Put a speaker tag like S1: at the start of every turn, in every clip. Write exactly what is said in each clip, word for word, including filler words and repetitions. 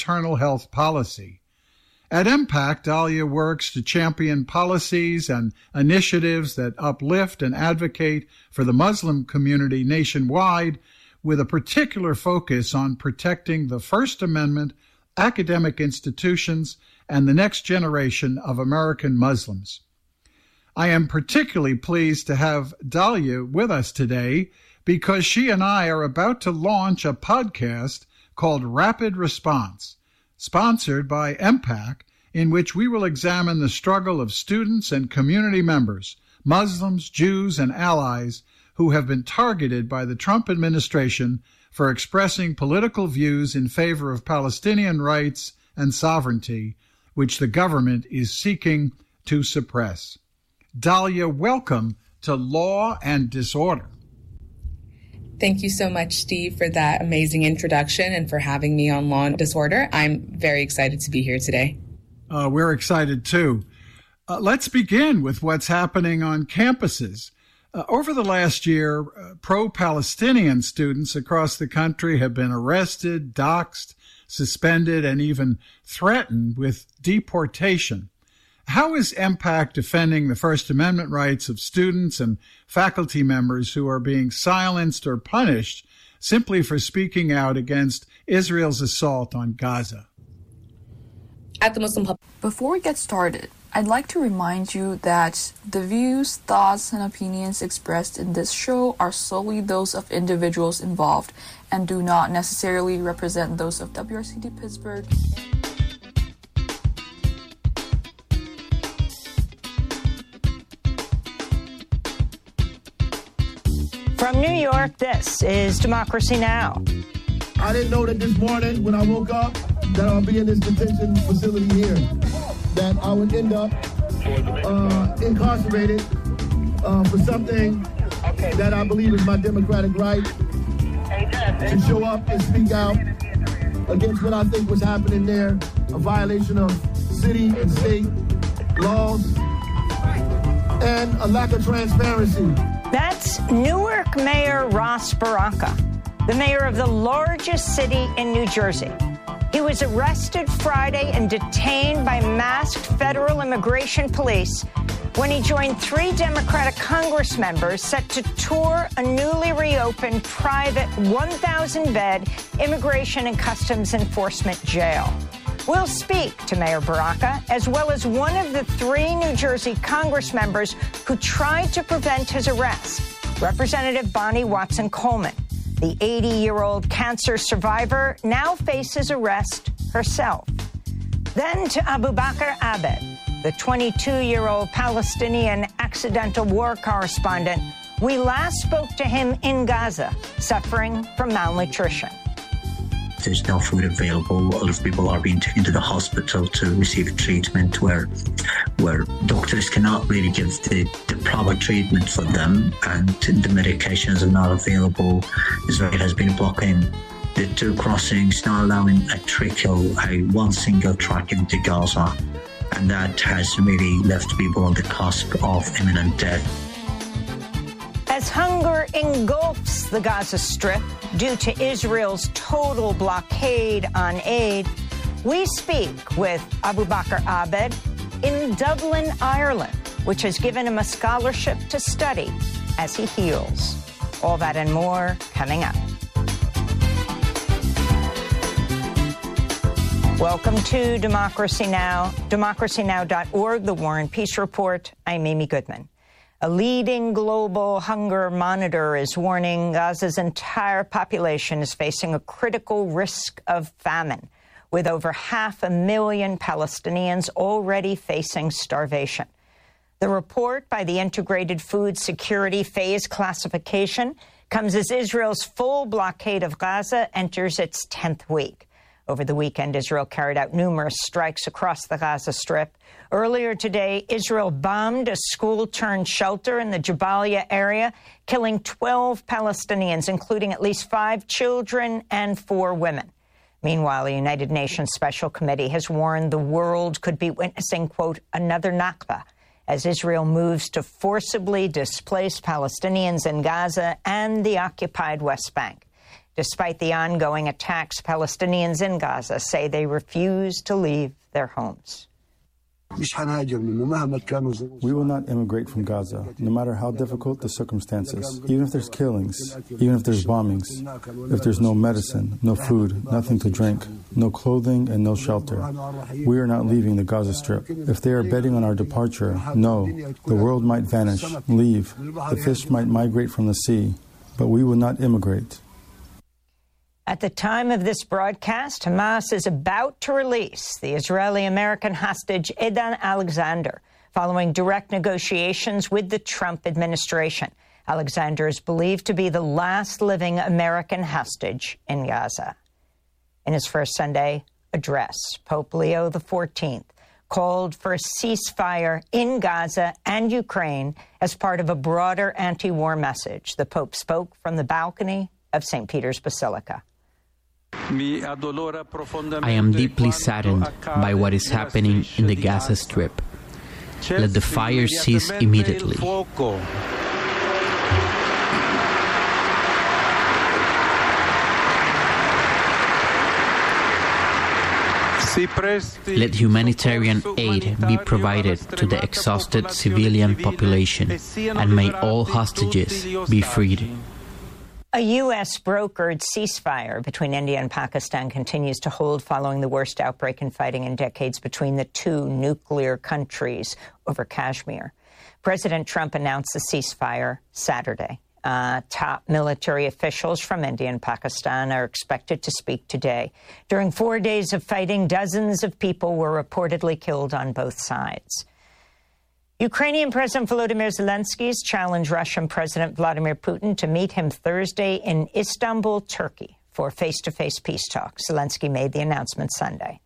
S1: maternal health policy. At Impact, Dalia works to champion policies and initiatives that uplift and advocate for the Muslim community nationwide, with a particular focus on protecting the First Amendment, academic institutions, and the next generation of American Muslims. I am particularly pleased to have Dalia with us today because she and I are about to launch a podcast called Rapid Response, sponsored by M PAC, in which we will examine the struggle of students and community members, Muslims, Jews, and allies who have been targeted by the Trump administration for expressing political views in favor of Palestinian rights and sovereignty, which the government is seeking to suppress. Dalia, welcome to Law and Disorder.
S2: Thank you so much, Steve, for that amazing introduction and for having me on Law and Disorder. I'm very excited to be here today.
S1: Uh, we're excited, too. Uh, let's begin with what's happening on campuses. Uh, over the last year, uh, pro-Palestinian students across the country have been arrested, doxxed, suspended, and even threatened with deportation. How is M PAC defending the First Amendment rights of students and faculty members who are being silenced or punished simply for speaking out against Israel's assault on Gaza?
S2: At the Muslim Pub-
S3: Before we get started, I'd like to remind you that the views, thoughts, and opinions expressed in this show are solely those of individuals involved and do not necessarily represent those of W R C D Pittsburgh.
S4: From New York, this is Democracy Now!
S5: I didn't know that this morning when I woke up that I'll be in this detention facility here, that I would end up uh, incarcerated uh, for something that I believe is my democratic right to show up and speak out against what I think was happening there, a violation of city and state laws, and a lack of transparency.
S4: That's Newark Mayor Ras Baraka, the mayor of the largest city in New Jersey. He was arrested Friday and detained by masked federal immigration police when he joined three Democratic Congress members set to tour a newly reopened private one thousand bed Immigration and Customs Enforcement jail. We'll speak to Mayor Baraka, as well as one of the three New Jersey Congress members who tried to prevent his arrest, Representative Bonnie Watson-Coleman. The eighty-year-old cancer survivor now faces arrest herself. Then to Abu Bakr Abed, the twenty-two-year-old Palestinian accidental war correspondent. We last spoke to him in Gaza, suffering from malnutrition.
S6: There's no food available. A lot of people are being taken to the hospital to receive treatment where where doctors cannot really give the, the proper treatment for them, and the medications are not available. Israel has been blocking the two crossings, not allowing a trickle, a one single truck into Gaza, and that has really left people on the cusp of imminent death.
S4: As hunger engulfs the Gaza Strip due to Israel's total blockade on aid, we speak with Abu Bakr Abed in Dublin, Ireland, which has given him a scholarship to study as he heals. All that and more coming up. Welcome to Democracy Now!, democracy now dot org, the War and Peace Report. I'm Amy Goodman. A leading global hunger monitor is warning Gaza's entire population is facing a critical risk of famine, with over half a million Palestinians already facing starvation. The report by the Integrated Food Security Phase Classification comes as Israel's full blockade of Gaza enters its tenth week. Over the weekend, Israel carried out numerous strikes across the Gaza Strip. Earlier today, Israel bombed a school-turned shelter in the Jabalia area, killing twelve Palestinians, including at least five children and four women. Meanwhile, the United Nations Special Committee has warned the world could be witnessing, quote, another Nakba, as Israel moves to forcibly displace Palestinians in Gaza and the occupied West Bank. Despite the ongoing attacks, Palestinians in Gaza say they refuse to leave their homes.
S7: We will not immigrate from Gaza, no matter how difficult the circumstances. Even if there's killings, even if there's bombings, if there's no medicine, no food, nothing to drink, no clothing, and no shelter, we are not leaving the Gaza Strip. If they are betting on our departure, no, the world might vanish, leave, the fish might migrate from the sea, but we will not immigrate.
S4: At the time of this broadcast, Hamas is about to release the Israeli-American hostage Edan Alexander, following direct negotiations with the Trump administration. Alexander is believed to be the last living American hostage in Gaza. In his first Sunday address, Pope Leo the fourteenth called for a ceasefire in Gaza and Ukraine as part of a broader anti-war message. The Pope spoke from the balcony of Saint Peter's Basilica.
S8: I am deeply saddened by what is happening in the Gaza Strip. Let the fire cease immediately. Let humanitarian aid be provided to the exhausted civilian population, and may all hostages be freed.
S4: A U S brokered ceasefire between India and Pakistan continues to hold following the worst outbreak in fighting in decades between the two nuclear countries over Kashmir. President Trump announced the ceasefire Saturday. Uh, top military officials from India and Pakistan are expected to speak today. During four days of fighting, dozens of people were reportedly killed on both sides. Ukrainian President Volodymyr Zelensky has challenged Russian President Vladimir Putin to meet him Thursday in Istanbul, Turkey, for face-to-face peace talks. Zelensky made the announcement Sunday.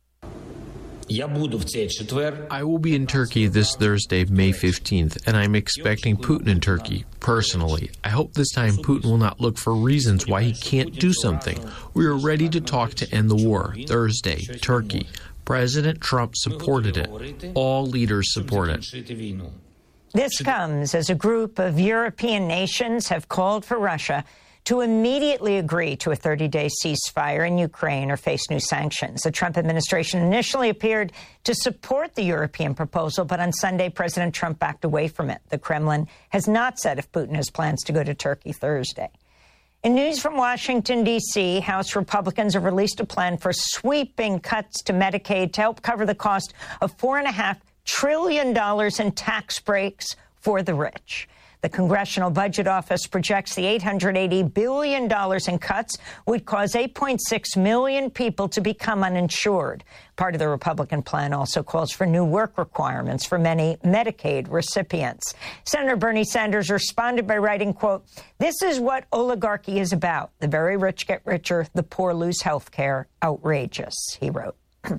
S9: I will be in Turkey this Thursday, May fifteenth, and I'm expecting Putin in Turkey, personally. I hope this time Putin will not look for reasons why he can't do something. We are ready to talk to end the war. Thursday, Turkey. President Trump supported it. All leaders support it.
S4: This comes as a group of European nations have called for Russia to immediately agree to a thirty-day ceasefire in Ukraine or face new sanctions. The Trump administration initially appeared to support the European proposal, but on Sunday, President Trump backed away from it. The Kremlin has not said if Putin has plans to go to Turkey Thursday. In news from Washington, D C, House Republicans have released a plan for sweeping cuts to Medicaid to help cover the cost of four point five trillion dollars in tax breaks for the rich. The Congressional Budget Office projects the eight hundred eighty billion dollars in cuts would cause eight point six million people to become uninsured. Part of the Republican plan also calls for new work requirements for many Medicaid recipients. Senator Bernie Sanders responded by writing, quote, "This is what oligarchy is about. The very rich get richer, the poor lose health care. Outrageous," he wrote.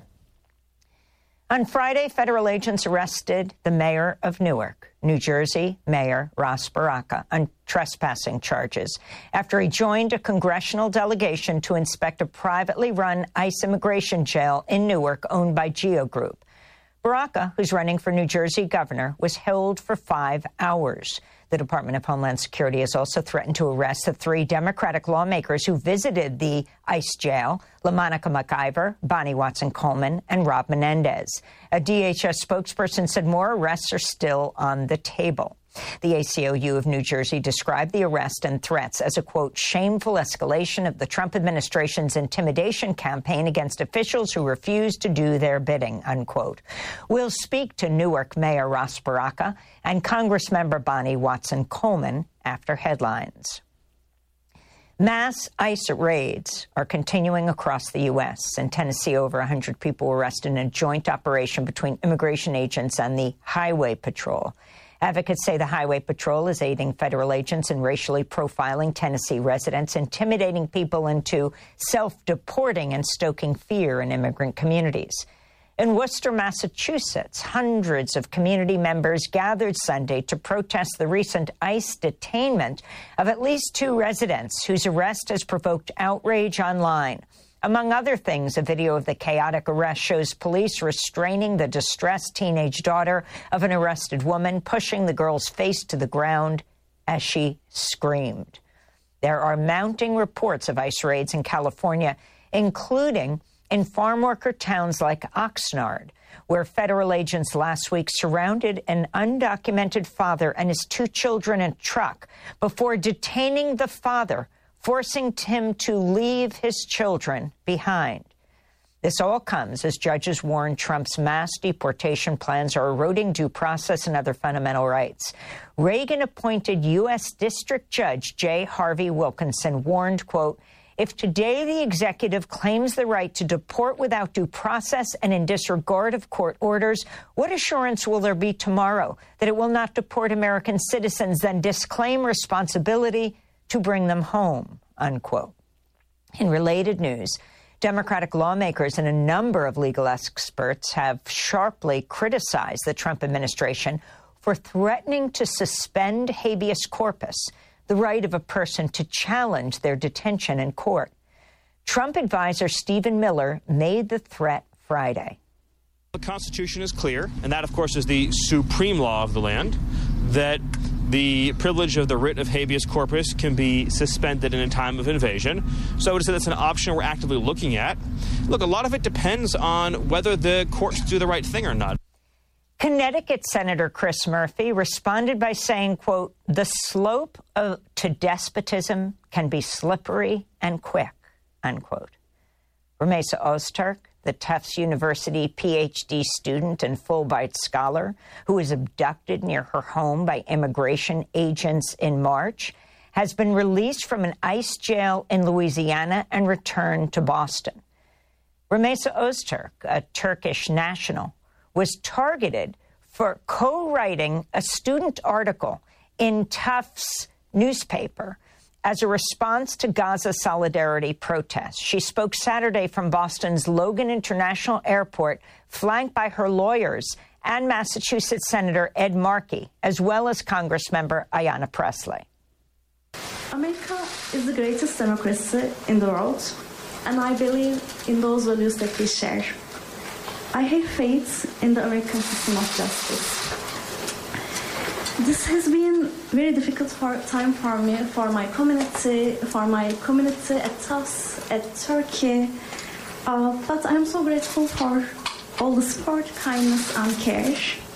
S4: On Friday, federal agents arrested the mayor of Newark, New Jersey, Mayor Ras Baraka, on trespassing charges after he joined a congressional delegation to inspect a privately run ICE immigration jail in Newark owned by Geo Group. Baraka, who's running for New Jersey governor, was held for five hours. The Department of Homeland Security has also threatened to arrest the three Democratic lawmakers who visited the ICE jail, LaMonica McIver, Bonnie Watson-Coleman, and Rob Menendez. A D H S spokesperson said more arrests are still on the table. The A C L U of New Jersey described the arrest and threats as a, quote, shameful escalation of the Trump administration's intimidation campaign against officials who refuse to do their bidding, unquote. We'll speak to Newark Mayor Ras Baraka and Congressmember Bonnie Watson-Coleman after headlines. Mass ICE raids are continuing across the U S In Tennessee, over one hundred people were arrested in a joint operation between immigration agents and the Highway Patrol. Advocates say the Highway Patrol is aiding federal agents in racially profiling Tennessee residents, intimidating people into self-deporting and stoking fear in immigrant communities. In Worcester, Massachusetts, hundreds of community members gathered Sunday to protest the recent ICE detainment of at least two residents whose arrest has provoked outrage online. Among other things, a video of the chaotic arrest shows police restraining the distressed teenage daughter of an arrested woman, pushing the girl's face to the ground as she screamed. There are mounting reports of ICE raids in California, including in farm worker towns like Oxnard, where federal agents last week surrounded an undocumented father and his two children in a truck before detaining the father, forcing him to leave his children behind. This all comes as judges warn Trump's mass deportation plans are eroding due process and other fundamental rights. Reagan-appointed U S District Judge J. Harvey Wilkinson warned, quote, "If today the executive claims the right to deport without due process and in disregard of court orders, what assurance will there be tomorrow that it will not deport American citizens, then disclaim responsibility to bring them home," unquote. In related news, Democratic lawmakers and a number of legal experts have sharply criticized the Trump administration for threatening to suspend habeas corpus, the right of a person to challenge their detention in court. Trump advisor Stephen Miller made the threat Friday.
S10: The Constitution is clear, and that, of course, is the supreme law of the land, that the privilege of the writ of habeas corpus can be suspended in a time of invasion. So I would say that's an option we're actively looking at. Look, a lot of it depends on whether the courts do the right thing or not.
S4: Connecticut Senator Chris Murphy responded by saying, quote, "The slope of, to despotism can be slippery and quick," unquote. Rumeysa Ozturk, the Tufts University P H D student and Fulbright scholar who was abducted near her home by immigration agents in March, has been released from an ICE jail in Louisiana and returned to Boston. Rumeysa Ozturk, a Turkish national, was targeted for co-writing a student article in Tufts newspaper as a response to Gaza solidarity protests. She spoke Saturday from Boston's Logan International Airport, flanked by her lawyers and Massachusetts Senator Ed Markey, as well as Congressmember Ayanna Pressley.
S11: America is the greatest democracy in the world, and I believe in those values that we share. I have faith in the American system of justice. This has been a very difficult for, time for me, for my community, for my community at Tufts, at Turkey. Uh, but I'm so grateful for all the support, kindness, and care.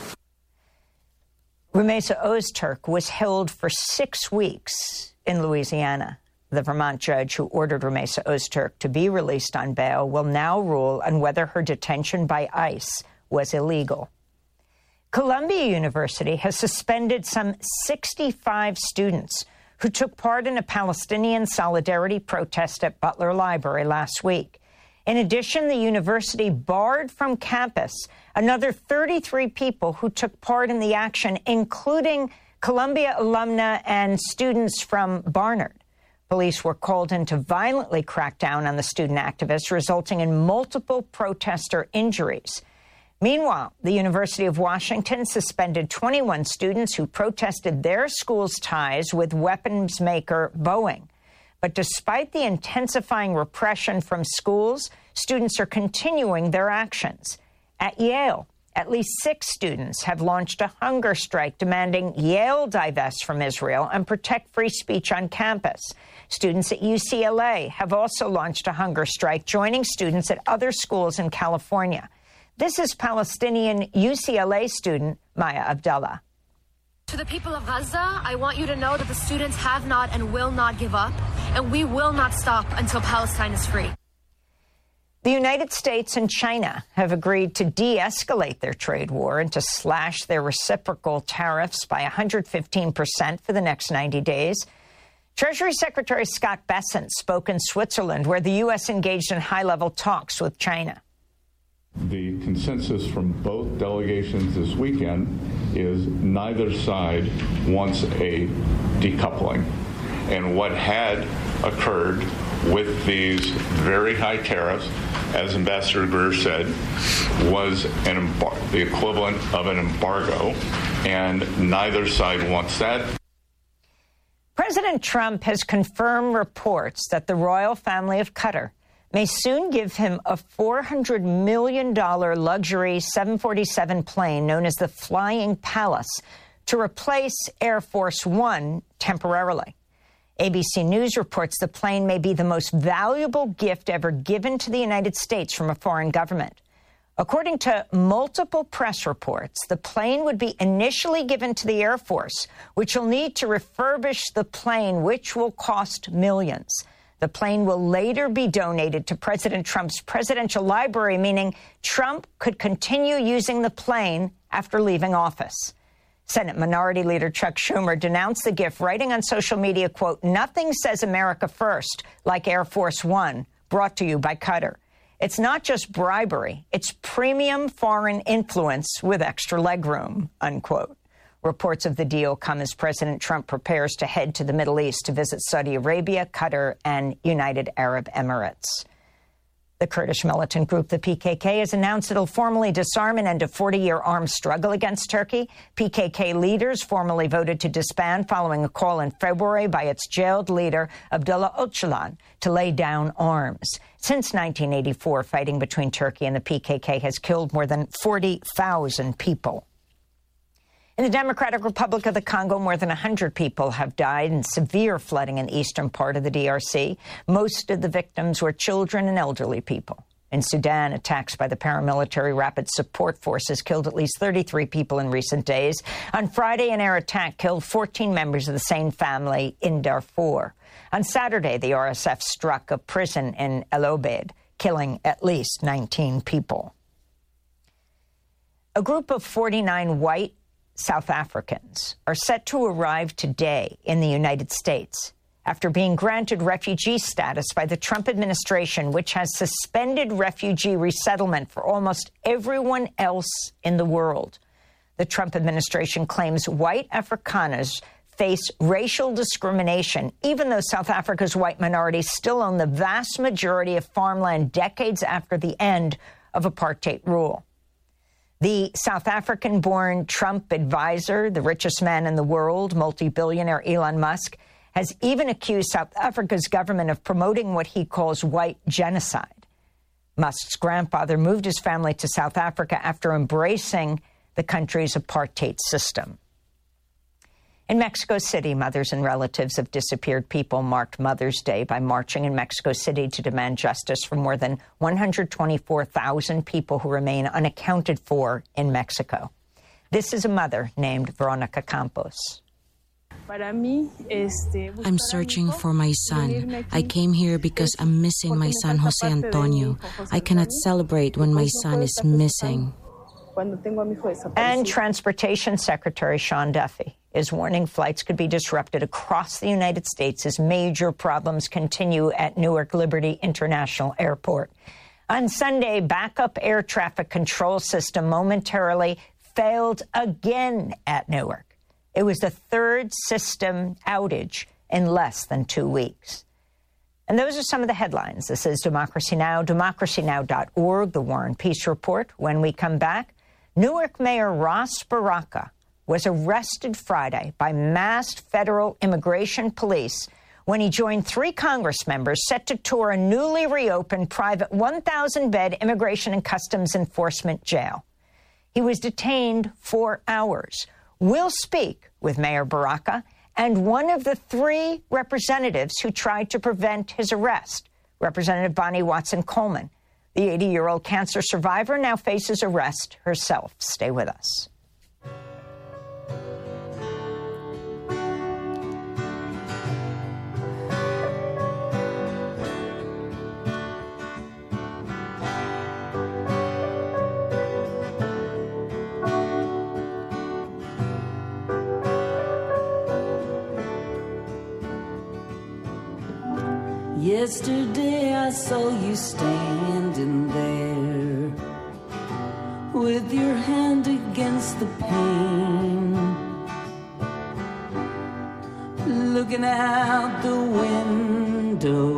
S4: Rumeysa Ozturk was held for six weeks in Louisiana. The Vermont judge who ordered Rumeysa Ozturk to be released on bail will now rule on whether her detention by ICE was illegal. Columbia University has suspended some sixty-five students who took part in a Palestinian solidarity protest at Butler Library last week. In addition, the university barred from campus another thirty-three people who took part in the action, including Columbia alumna and students from Barnard. Police were called in to violently crack down on the student activists, resulting in multiple protester injuries. Meanwhile, the University of Washington suspended twenty-one students who protested their school's ties with weapons maker Boeing. But despite the intensifying repression from schools, students are continuing their actions. At Yale, at least six students have launched a hunger strike demanding Yale divest from Israel and protect free speech on campus. Students at U C L A have also launched a hunger strike, joining students at other schools in California. This is Palestinian U C L A student Maya Abdallah.
S12: To the people of Gaza, I want you to know that the students have not and will not give up, and we will not stop until Palestine is free.
S4: The United States and China have agreed to de-escalate their trade war and to slash their reciprocal tariffs by one hundred fifteen percent for the next ninety days. Treasury Secretary Scott Bessent spoke in Switzerland, where the U S engaged in high-level talks with China.
S13: The consensus from both delegations this weekend is neither side wants a decoupling. And what had occurred with these very high tariffs, as Ambassador Greer said, was an embar- the equivalent of an embargo, and neither side wants that.
S4: President Trump has confirmed reports that the royal family of Qatar may soon give him a four hundred million dollars luxury seven forty-seven plane known as the Flying Palace to replace Air Force One temporarily. A B C News reports the plane may be the most valuable gift ever given to the United States from a foreign government. According to multiple press reports, the plane would be initially given to the Air Force, which will need to refurbish the plane, which will cost millions. The plane will later be donated to President Trump's presidential library, meaning Trump could continue using the plane after leaving office. Senate Minority Leader Chuck Schumer denounced the gift, writing on social media, quote, "Nothing says America first like Air Force One, brought to you by Qatar. It's not just bribery, it's premium foreign influence with extra legroom," unquote. Reports of the deal come as President Trump prepares to head to the Middle East to visit Saudi Arabia, Qatar, and United Arab Emirates. The Kurdish militant group, the P K K, has announced it'll formally disarm and end a forty-year armed struggle against Turkey. P K K leaders formally voted to disband following a call in February by its jailed leader, Abdullah Öcalan, to lay down arms. Since nineteen eighty-four, fighting between Turkey and the P K K has killed more than forty thousand people. In the Democratic Republic of the Congo, more than one hundred people have died in severe flooding in the eastern part of the D R C. Most of the victims were children and elderly people. In Sudan, attacks by the paramilitary Rapid Support Forces killed at least thirty-three people in recent days. On Friday, an air attack killed fourteen members of the same family in Darfur. On Saturday, the R S F struck a prison in El Obeid, killing at least nineteen people. A group of forty-nine white South Africans are set to arrive today in the United States after being granted refugee status by the Trump administration, which has suspended refugee resettlement for almost everyone else in the world. The Trump administration claims white Afrikaners face racial discrimination, even though South Africa's white minorities still own the vast majority of farmland decades after the end of apartheid rule. The South African-born Trump advisor, the richest man in the world, multi-billionaire Elon Musk, has even accused South Africa's government of promoting what he calls white genocide. Musk's grandfather moved his family to South Africa after embracing the country's apartheid system. In Mexico City, mothers and relatives of disappeared people marked Mother's Day by marching in Mexico City to demand justice for more than one hundred twenty-four thousand people who remain unaccounted for in Mexico. This is a mother named Veronica Campos.
S14: I'm searching for my son. I came here because I'm missing my son, Jose Antonio. I cannot celebrate when my son is missing.
S4: And Transportation Secretary Sean Duffy is warning flights could be disrupted across the United States as major problems continue at Newark Liberty International Airport. On Sunday, backup air traffic control system momentarily failed again at Newark. It was the third system outage in less than two weeks. And those are some of the headlines. This is Democracy Now!, democracy now dot org, the War and Peace Report. When we come back, Newark Mayor Ras Baraka was arrested Friday by masked federal immigration police when he joined three Congress members set to tour a newly reopened private one thousand bed Immigration and Customs Enforcement jail. He was detained for hours. We'll speak with Mayor Baraka and one of the three representatives who tried to prevent his arrest, Representative Bonnie Watson-Coleman. The eighty-year-old cancer survivor now faces arrest herself. Stay with us.
S15: Yesterday I saw you standing there with your hand against the pane, looking out the window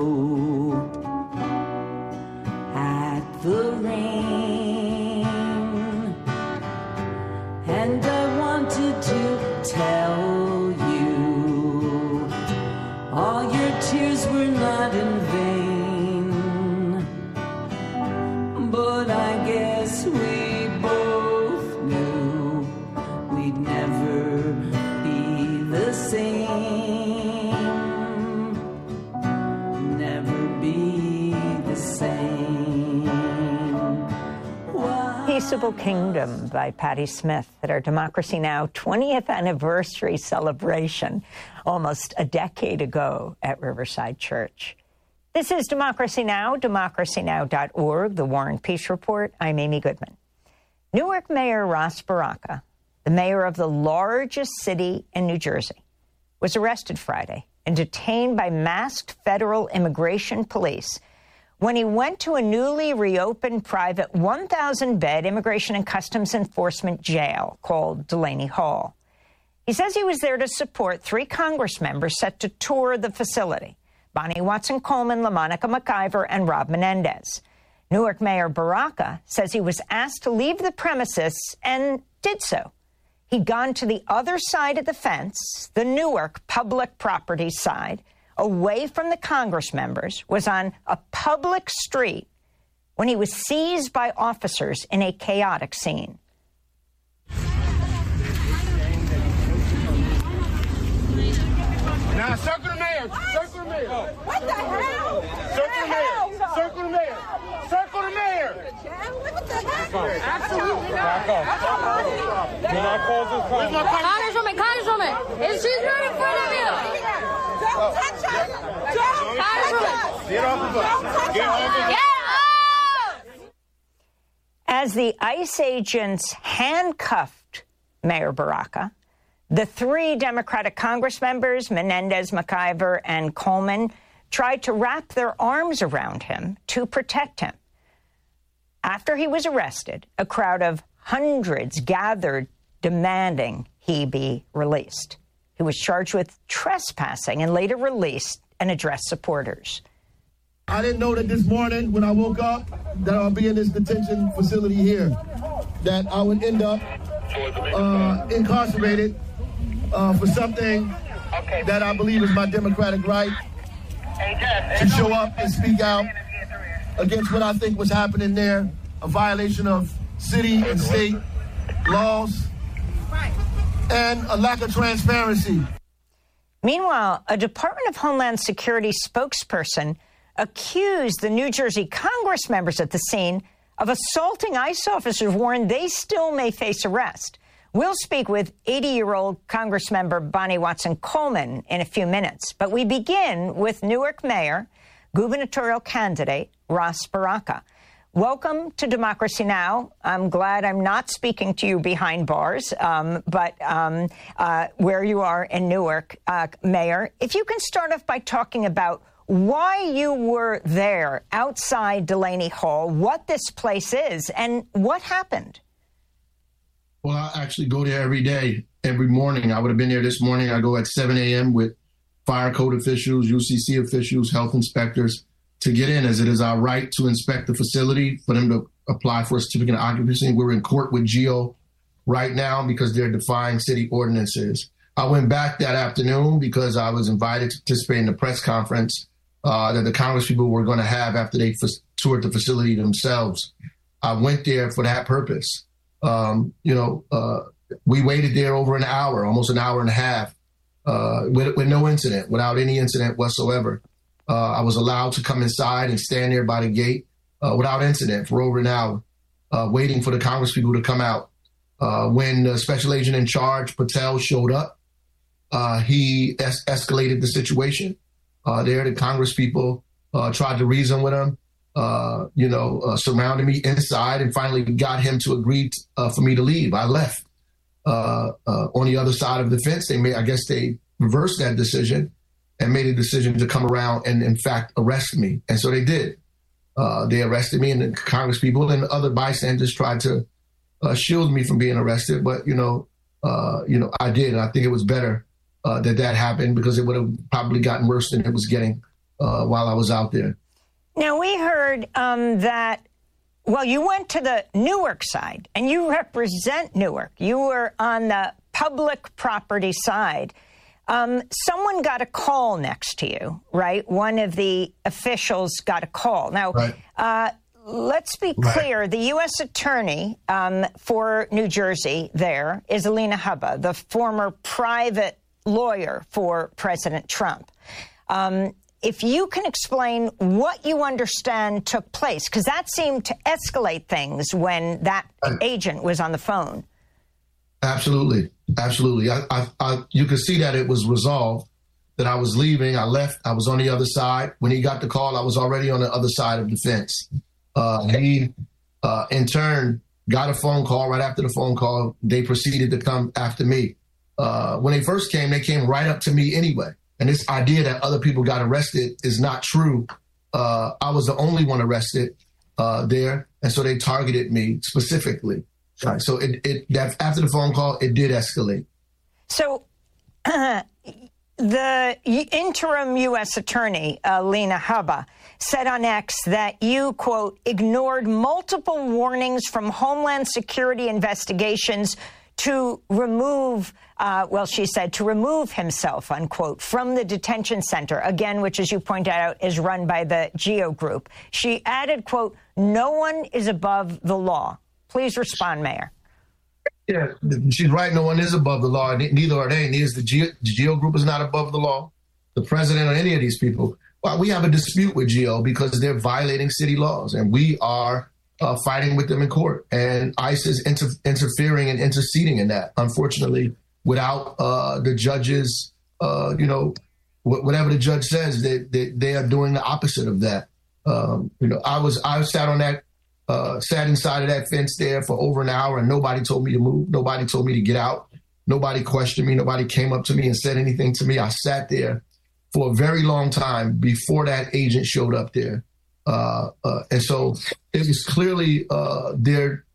S15: at the rain. And I wanted to tell you all your tears were not in vain, but I guess we both knew we'd never be the same.
S4: Peaceable Kingdom by Patti Smith at our Democracy Now! twentieth anniversary celebration almost a decade ago at Riverside Church. This is Democracy Now!, democracy now dot org, the War and Peace Report. I'm Amy Goodman. Newark Mayor Ras Baraka, the mayor of the largest city in New Jersey, was arrested Friday and detained by masked federal immigration police when he went to a newly reopened private one thousand bed Immigration and Customs Enforcement jail called Delaney Hall. He says he was there to support three Congress members set to tour the facility: Bonnie Watson-Coleman, LaMonica McIver, and Rob Menendez. Newark Mayor Baraka says he was asked to leave the premises and did so. He'd gone to the other side of the fence, the Newark public property side, away from the Congress members, was on a public street when he was seized by officers in a chaotic scene.
S5: Now, circle the mayor. Circle the mayor.
S16: What the hell?
S5: Circle the mayor. Circle the mayor. Circle the mayor.
S16: What the hell?
S5: Absolutely not. Back up. Do not cause this problem.
S16: Congresswoman, Congresswoman, is she's right in front of you. Don't touch us. Don't touch us.
S5: Get off of us. Get off of us.
S16: Get off!
S4: As the ICE agents handcuffed Mayor Baraka, the three Democratic Congress members, Menendez, McIver, and Coleman, tried to wrap their arms around him to protect him. After he was arrested, a crowd of hundreds gathered demanding he be released. He was charged with trespassing and later released and addressed supporters.
S5: I didn't know that this morning when I woke up that I'll be in this detention facility here, that I would end up uh, incarcerated uh, for something that I believe is my democratic right to show up and speak out against what I think was happening there, a violation of city and state laws, and a lack of transparency.
S4: Meanwhile, a Department of Homeland Security spokesperson accused the New Jersey Congress members at the scene of assaulting ICE officers, warned they still may face arrest. We'll speak with eighty-year-old Congressmember Bonnie Watson-Coleman in a few minutes. But we begin with Newark Mayor, gubernatorial candidate Ras Baraka. Welcome to Democracy Now! I'm glad I'm not speaking to you behind bars, um, but um, uh, where you are in Newark, uh, Mayor. If you can start off by talking about why you were there outside Delaney Hall, what this place is, and what happened.
S17: Well, I actually go there every day, every morning. I would have been there this morning. I go at seven a.m. with fire code officials, U C C officials, health inspectors to get in, as it is our right to inspect the facility, for them to apply for a certificate of occupancy. We're in court with GEO right now because they're defying city ordinances. I went back that afternoon because I was invited to participate in the press conference uh, that the Congress people were going to have after they f- toured the facility themselves. I went there for that purpose. Um, you know, uh, we waited there over an hour, almost an hour and a half, uh, with, with no incident, without any incident whatsoever. Uh, I was allowed to come inside and stand there by the gate uh, without incident for over an hour, uh, waiting for the Congress people to come out. Uh, when the special agent in charge, Patel, showed up, uh, he es- escalated the situation. Uh, there, the Congress people uh, tried to reason with him. Uh, you know, uh, surrounded me inside and finally got him to agree t- uh, for me to leave. I left. Uh, uh, on the other side of the fence, they made, I guess they reversed that decision and made a decision to come around and, in fact, arrest me. And so they did. Uh, they arrested me, and the Congress people and other bystanders tried to uh, shield me from being arrested. But, you know, uh, you know, I did. And I think it was better uh, that that happened, because it would have probably gotten worse than it was getting uh, while I was out there.
S4: Now, we heard um, that, well, you went to the Newark side, and you represent Newark. You were on the public property side. Um, someone got a call next to you, right? One of the officials got a call. Now, right. uh, let's be clear. Right. The U S attorney um, for New Jersey there is Alina Habba, the former private lawyer for President Trump. Um, if you can explain what you understand took place, because that seemed to escalate things when that agent was on the phone.
S17: Absolutely. Absolutely. I, I, I, you could see that it was resolved, that I was leaving. I left. I was on the other side. When he got the call, I was already on the other side of the fence. Uh, he, uh, in turn, got a phone call. Right after the phone call, they proceeded to come after me. Uh, when they first came, they came right up to me anyway. And this idea that other people got arrested is not true. Uh, I was the only one arrested uh, there. And so they targeted me specifically. Right. So it, it that after the phone call, it did escalate.
S4: So uh, the interim U S attorney, Alina Habba, said on X that you, quote, ignored multiple warnings from Homeland Security investigations to remove, uh, well, she said, to remove himself, unquote, from the detention center, again, which, as you pointed out, is run by the GEO Group. She added, quote, no one is above the law. Please respond, Mayor.
S17: Yeah, she's right. No one is above the law. Neither are they. Neither is the GEO, the GEO Group is not above the law. The president or any of these people. Well, we have a dispute with GEO because they're violating city laws, and we are uh, fighting with them in court. And ICE is inter- interfering and interceding in that, unfortunately, without uh, the judges, uh, you know, wh- whatever the judge says, they, they, they are doing the opposite of that. Um, you know, I was I sat on that. Uh, sat inside of that fence there for over an hour, and nobody told me to move. Nobody told me to get out. Nobody questioned me. Nobody came up to me and said anything to me. I sat there for a very long time before that agent showed up there. Uh, uh, and so it was clearly uh, their,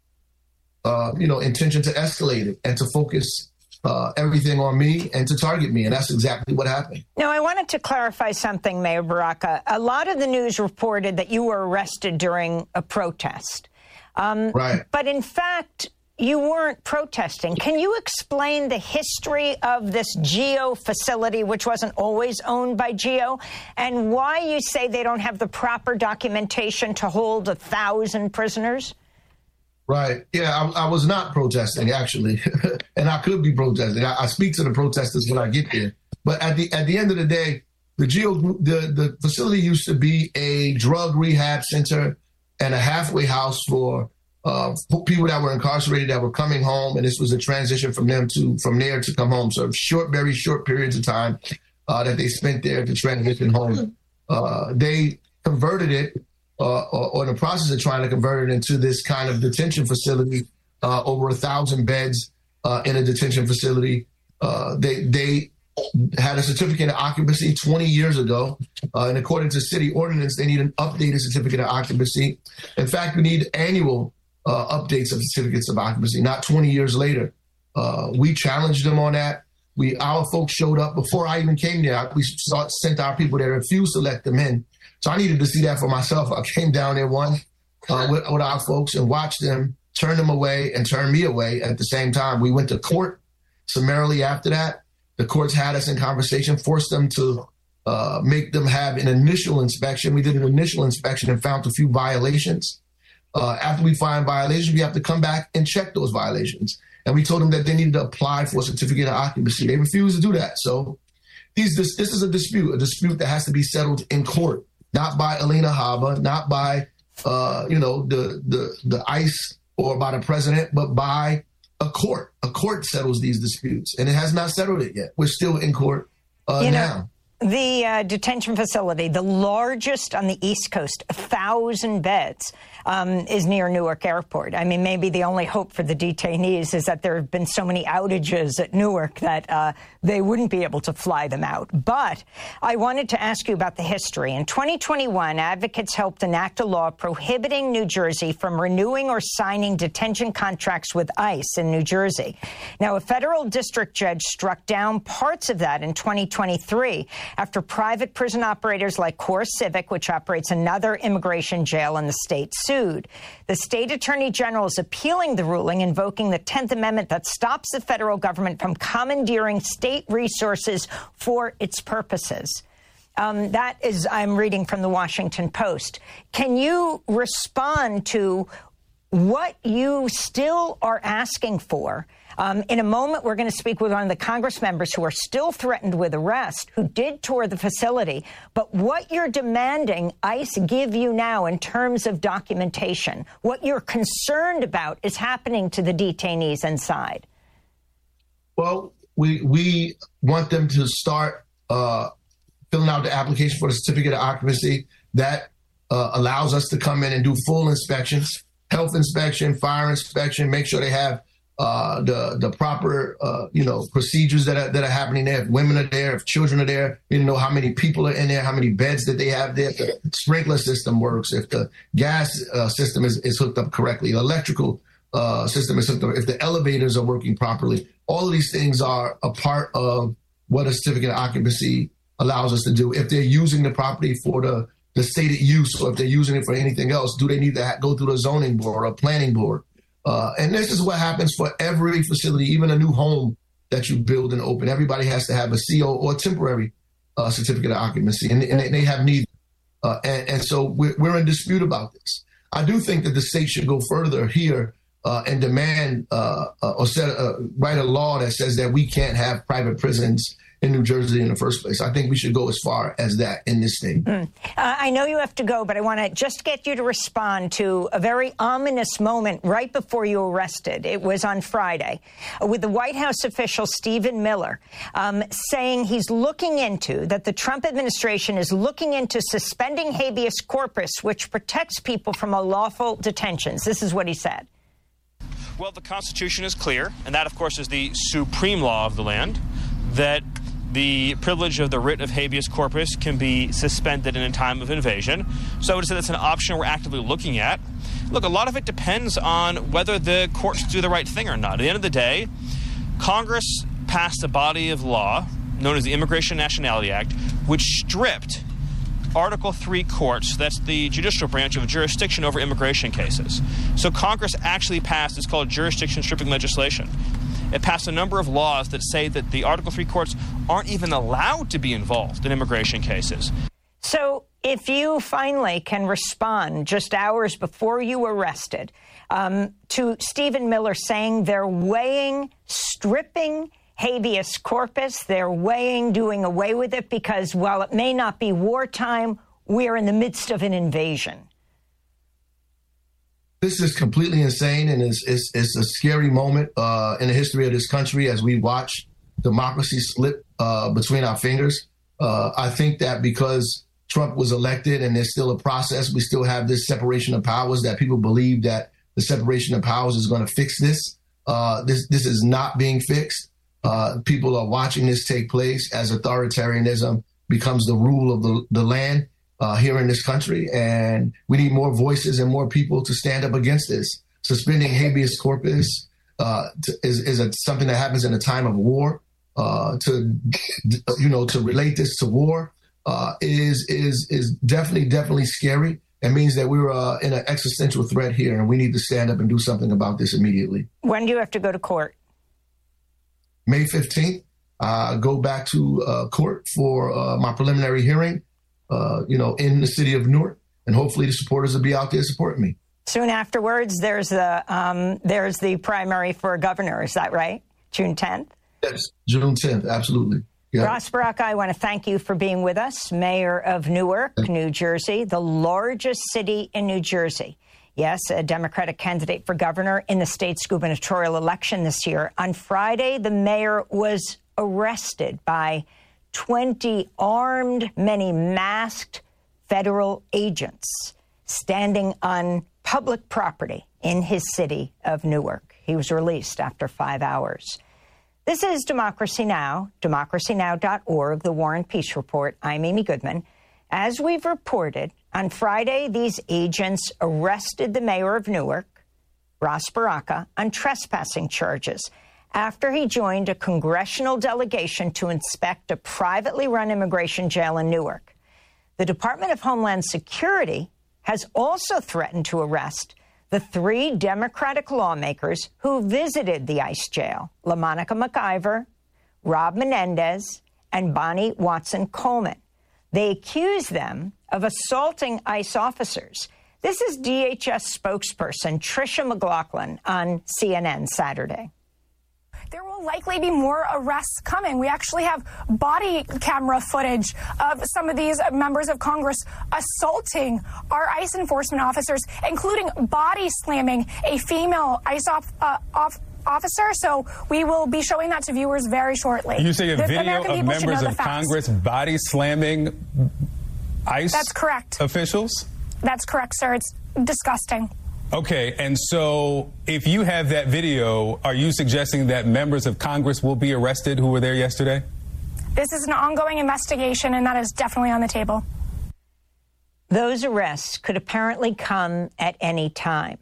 S17: uh, you know, intention to escalate it and to focus Uh, everything on me and to target me. And that's exactly what happened.
S4: Now, I wanted to clarify something, Mayor Baraka. A lot of the news reported that you were arrested during a protest. Um,
S17: right.
S4: But in fact, you weren't protesting. Can you explain the history of this GEO facility, which wasn't always owned by GEO, and why you say they don't have the proper documentation to hold a thousand prisoners?
S17: Right. Yeah, I, I was not protesting, actually, and I could be protesting. I, I speak to the protesters when I get there. But at the at the end of the day, the GEO the the facility used to be a drug rehab center and a halfway house for uh, people that were incarcerated that were coming home, and this was a transition from them to from there to come home. So short, very short periods of time uh, that they spent there to transition home. Uh, they converted it. Uh, or, or in the process of trying to convert it into this kind of detention facility, uh, over a thousand beds uh, in a detention facility. Uh, they they had a certificate of occupancy twenty years ago, uh, and according to city ordinance, they need an updated certificate of occupancy. In fact, we need annual uh, updates of certificates of occupancy, not twenty years later. Uh, we challenged them on that. We our folks showed up before I even came there. We saw, sent our people there, refused to let them in. So I needed to see that for myself. I came down there one uh, with, with our folks and watched them turn them away and turn me away at the same time. We went to court summarily after that. The courts had us in conversation, forced them to uh, make them have an initial inspection. We did an initial inspection and found a few violations. Uh, after we find violations, we have to come back and check those violations. And we told them that they needed to apply for a certificate of occupancy. They refused to do that. So these, this, this is a dispute, a dispute that has to be settled in court. Not by Alina Habba, not by, uh, you know, the, the the ICE or by the president, but by a court. A court settles these disputes, and it has not settled it yet. We're still in court uh,
S4: you know,
S17: now.
S4: The uh, detention facility, the largest on the East Coast, a thousand beds, um, is near Newark Airport. I mean, maybe the only hope for the detainees is that there have been so many outages at Newark that uh, they wouldn't be able to fly them out. But I wanted to ask you about the history. In twenty twenty-one, advocates helped enact a law prohibiting New Jersey from renewing or signing detention contracts with ICE in New Jersey. Now, a federal district judge struck down parts of that in twenty twenty-three. After private prison operators like CoreCivic, which operates another immigration jail in the state, sued. The state attorney general is appealing the ruling, invoking the tenth Amendment that stops the federal government from commandeering state resources for its purposes. Um, that is, I'm reading from the Washington Post. Can you respond to what you still are asking for. Um, in a moment, we're going to speak with one of the Congress members who are still threatened with arrest, who did tour the facility. But what you're demanding ICE give you now in terms of documentation, what you're concerned about is happening to the detainees inside.
S17: Well, we we want them to start uh, filling out the application for the certificate of occupancy. That uh, allows us to come in and do full inspections, health inspection, fire inspection, make sure they have Uh, the the proper uh, you know procedures that are that are happening there. If women are there, if children are there, you know how many people are in there, how many beds that they have there. If the sprinkler system works, if the gas uh, system is, is hooked up correctly, the electrical uh, system is hooked up, if the elevators are working properly. All of these things are a part of what a certificate of occupancy allows us to do. If they're using the property for the the stated use, or if they're using it for anything else, do they need to ha- go through the zoning board or planning board? Uh, and this is what happens for every facility, even a new home that you build and open. Everybody has to have a C O or a temporary uh, certificate of occupancy, and, and they, they have neither. Uh, and, and so we're, we're in dispute about this. I do think that the state should go further here uh, and demand uh, uh, or set, uh, write a law that says that we can't have private prisons in New Jersey in the first place. I think we should go as far as that in this state.
S4: Mm. Uh, I know you have to go, but I want to just get you to respond to a very ominous moment right before you were arrested. It was on Friday uh, with the White House official Stephen Miller um, saying he's looking into, that the Trump administration is looking into suspending habeas corpus, which protects people from unlawful detentions. This is what he said.
S10: Well, the Constitution is clear, and that, of course, is the supreme law of the land, that the privilege of the writ of habeas corpus can be suspended in a time of invasion. So I would say that's an option we're actively looking at. Look, a lot of it depends on whether the courts do the right thing or not. At the end of the day, Congress passed a body of law known as the Immigration and Nationality Act, which stripped Article three courts, that's the judicial branch, of jurisdiction over immigration cases. So Congress actually passed, it's called jurisdiction stripping legislation. It passed a number of laws that say that the Article three courts aren't even allowed to be involved in immigration cases.
S4: So if you finally can respond just hours before you were arrested um, to Stephen Miller saying they're weighing stripping habeas corpus, they're weighing doing away with it because while it may not be wartime, we're in the midst of an invasion.
S17: This is completely insane, and it's, it's, it's a scary moment uh, in the history of this country as we watch democracy slip uh, between our fingers. Uh, I think that because Trump was elected and there's still a process, we still have this separation of powers, that people believe that the separation of powers is going to fix this. Uh, this. This is not being fixed. Uh, people are watching this take place as authoritarianism becomes the rule of the, the land. Uh, here in this country, and we need more voices and more people to stand up against this. Suspending habeas corpus uh, to, is, is a, something that happens in a time of war. Uh, to you know, to relate this to war uh, is is is definitely definitely scary. It means that we're uh, in an existential threat here, and we need to stand up and do something about this immediately.
S4: When do you have to go to court?
S17: May fifteenth. Uh, go back to uh, court for uh, my preliminary hearing. Uh, you know, in the city of Newark, and hopefully the supporters will be out there supporting me.
S4: Soon afterwards, there's the um, there's the primary for governor. Is that right? June tenth?
S17: Yes, June tenth, absolutely. Yeah.
S4: Ras Baraka, I want to thank you for being with us. Mayor of Newark, New Jersey, the largest city in New Jersey. Yes, a Democratic candidate for governor in the state's gubernatorial election this year. On Friday, the mayor was arrested by twenty armed, many masked federal agents standing on public property in his city of Newark. He was released after five hours. This is Democracy Now!, democracy now dot org, the War and Peace Report. I'm Amy Goodman. As we've reported, on Friday, these agents arrested the mayor of Newark, Ras Baraka, on trespassing charges after he joined a congressional delegation to inspect a privately run immigration jail in Newark. The Department of Homeland Security has also threatened to arrest the three Democratic lawmakers who visited the ICE jail, LaMonica McIver, Rob Menendez, and Bonnie Watson Coleman. They accuse them of assaulting ICE officers. This is D H S spokesperson Tricia McLaughlin on C N N Saturday.
S18: There will likely be more arrests coming. We actually have body camera footage of some of these members of Congress assaulting our ICE enforcement officers, including body slamming a female ICE off, uh, off officer. So we will be showing that to viewers very shortly.
S19: You say a
S18: The
S19: video
S18: American
S19: of
S18: people should
S19: members
S18: know
S19: of
S18: the facts.
S19: Congress body slamming ICE
S18: That's correct.
S19: officials?
S18: That's correct, sir. It's disgusting.
S19: Okay, and so if you have that video, are you suggesting that members of Congress will be arrested who were there yesterday?
S18: This is an ongoing investigation, and that is definitely on the table.
S4: Those arrests could apparently come at any time.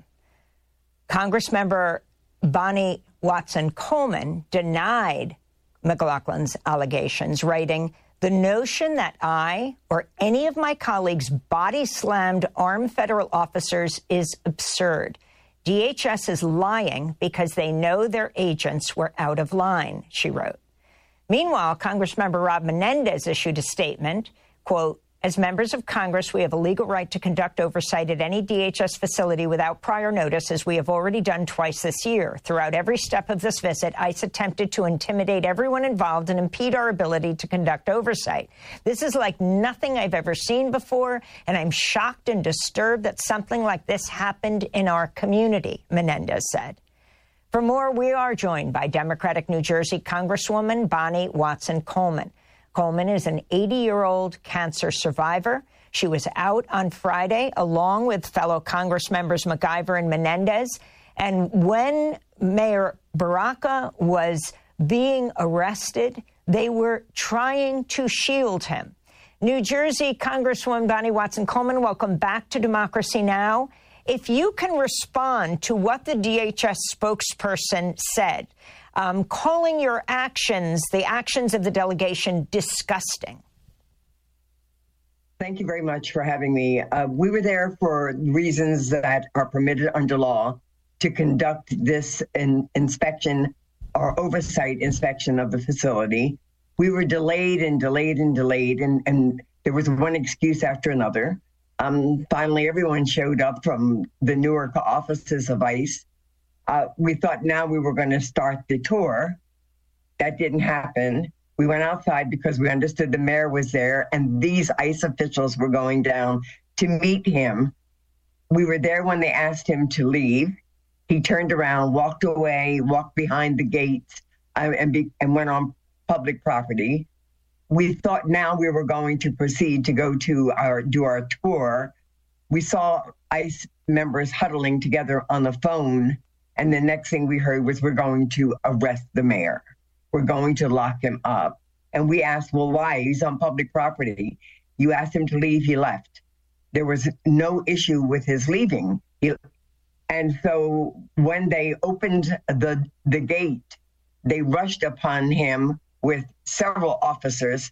S4: Congressmember Bonnie Watson Coleman denied McLaughlin's allegations, writing, "The notion that I or any of my colleagues body slammed armed federal officers is absurd. D H S is lying because they know their agents were out of line," she wrote. Meanwhile, Congressmember Rob Menendez issued a statement, quote, "As members of Congress, we have a legal right to conduct oversight at any D H S facility without prior notice, as we have already done twice this year. Throughout every step of this visit, ICE attempted to intimidate everyone involved and impede our ability to conduct oversight. This is like nothing I've ever seen before, and I'm shocked and disturbed that something like this happened in our community," Menendez said. For more, we are joined by Democratic New Jersey Congresswoman Bonnie Watson Coleman. Coleman is an eighty-year-old cancer survivor. She was out on Friday along with fellow Congress members MacIver and Menendez. And when Mayor Baraka was being arrested, they were trying to shield him. New Jersey Congresswoman Bonnie Watson Coleman, welcome back to Democracy Now! If you can respond to what the D H S spokesperson said, Um, calling your actions, the actions of the delegation, disgusting.
S20: Thank you very much for having me. Uh, we were there for reasons that are permitted under law to conduct this in, inspection or oversight inspection of the facility. We were delayed and delayed and delayed, and, and there was one excuse after another. Um, finally, everyone showed up from the Newark offices of ICE. Uh, we thought now we were going to start the tour. That didn't happen. We went outside because we understood the mayor was there and these ICE officials were going down to meet him. We were there when they asked him to leave. He turned around, walked away, walked behind the gates, uh, and, be, and went on public property. We thought now we were going to proceed to go to our do our tour. We saw ICE members huddling together on the phone. And the next thing we heard was, we're going to arrest the mayor. We're going to lock him up. And we asked, well, why? He's on public property. You asked him to leave, he left. There was no issue with his leaving. He, and so when they opened the, the gate, they rushed upon him with several officers,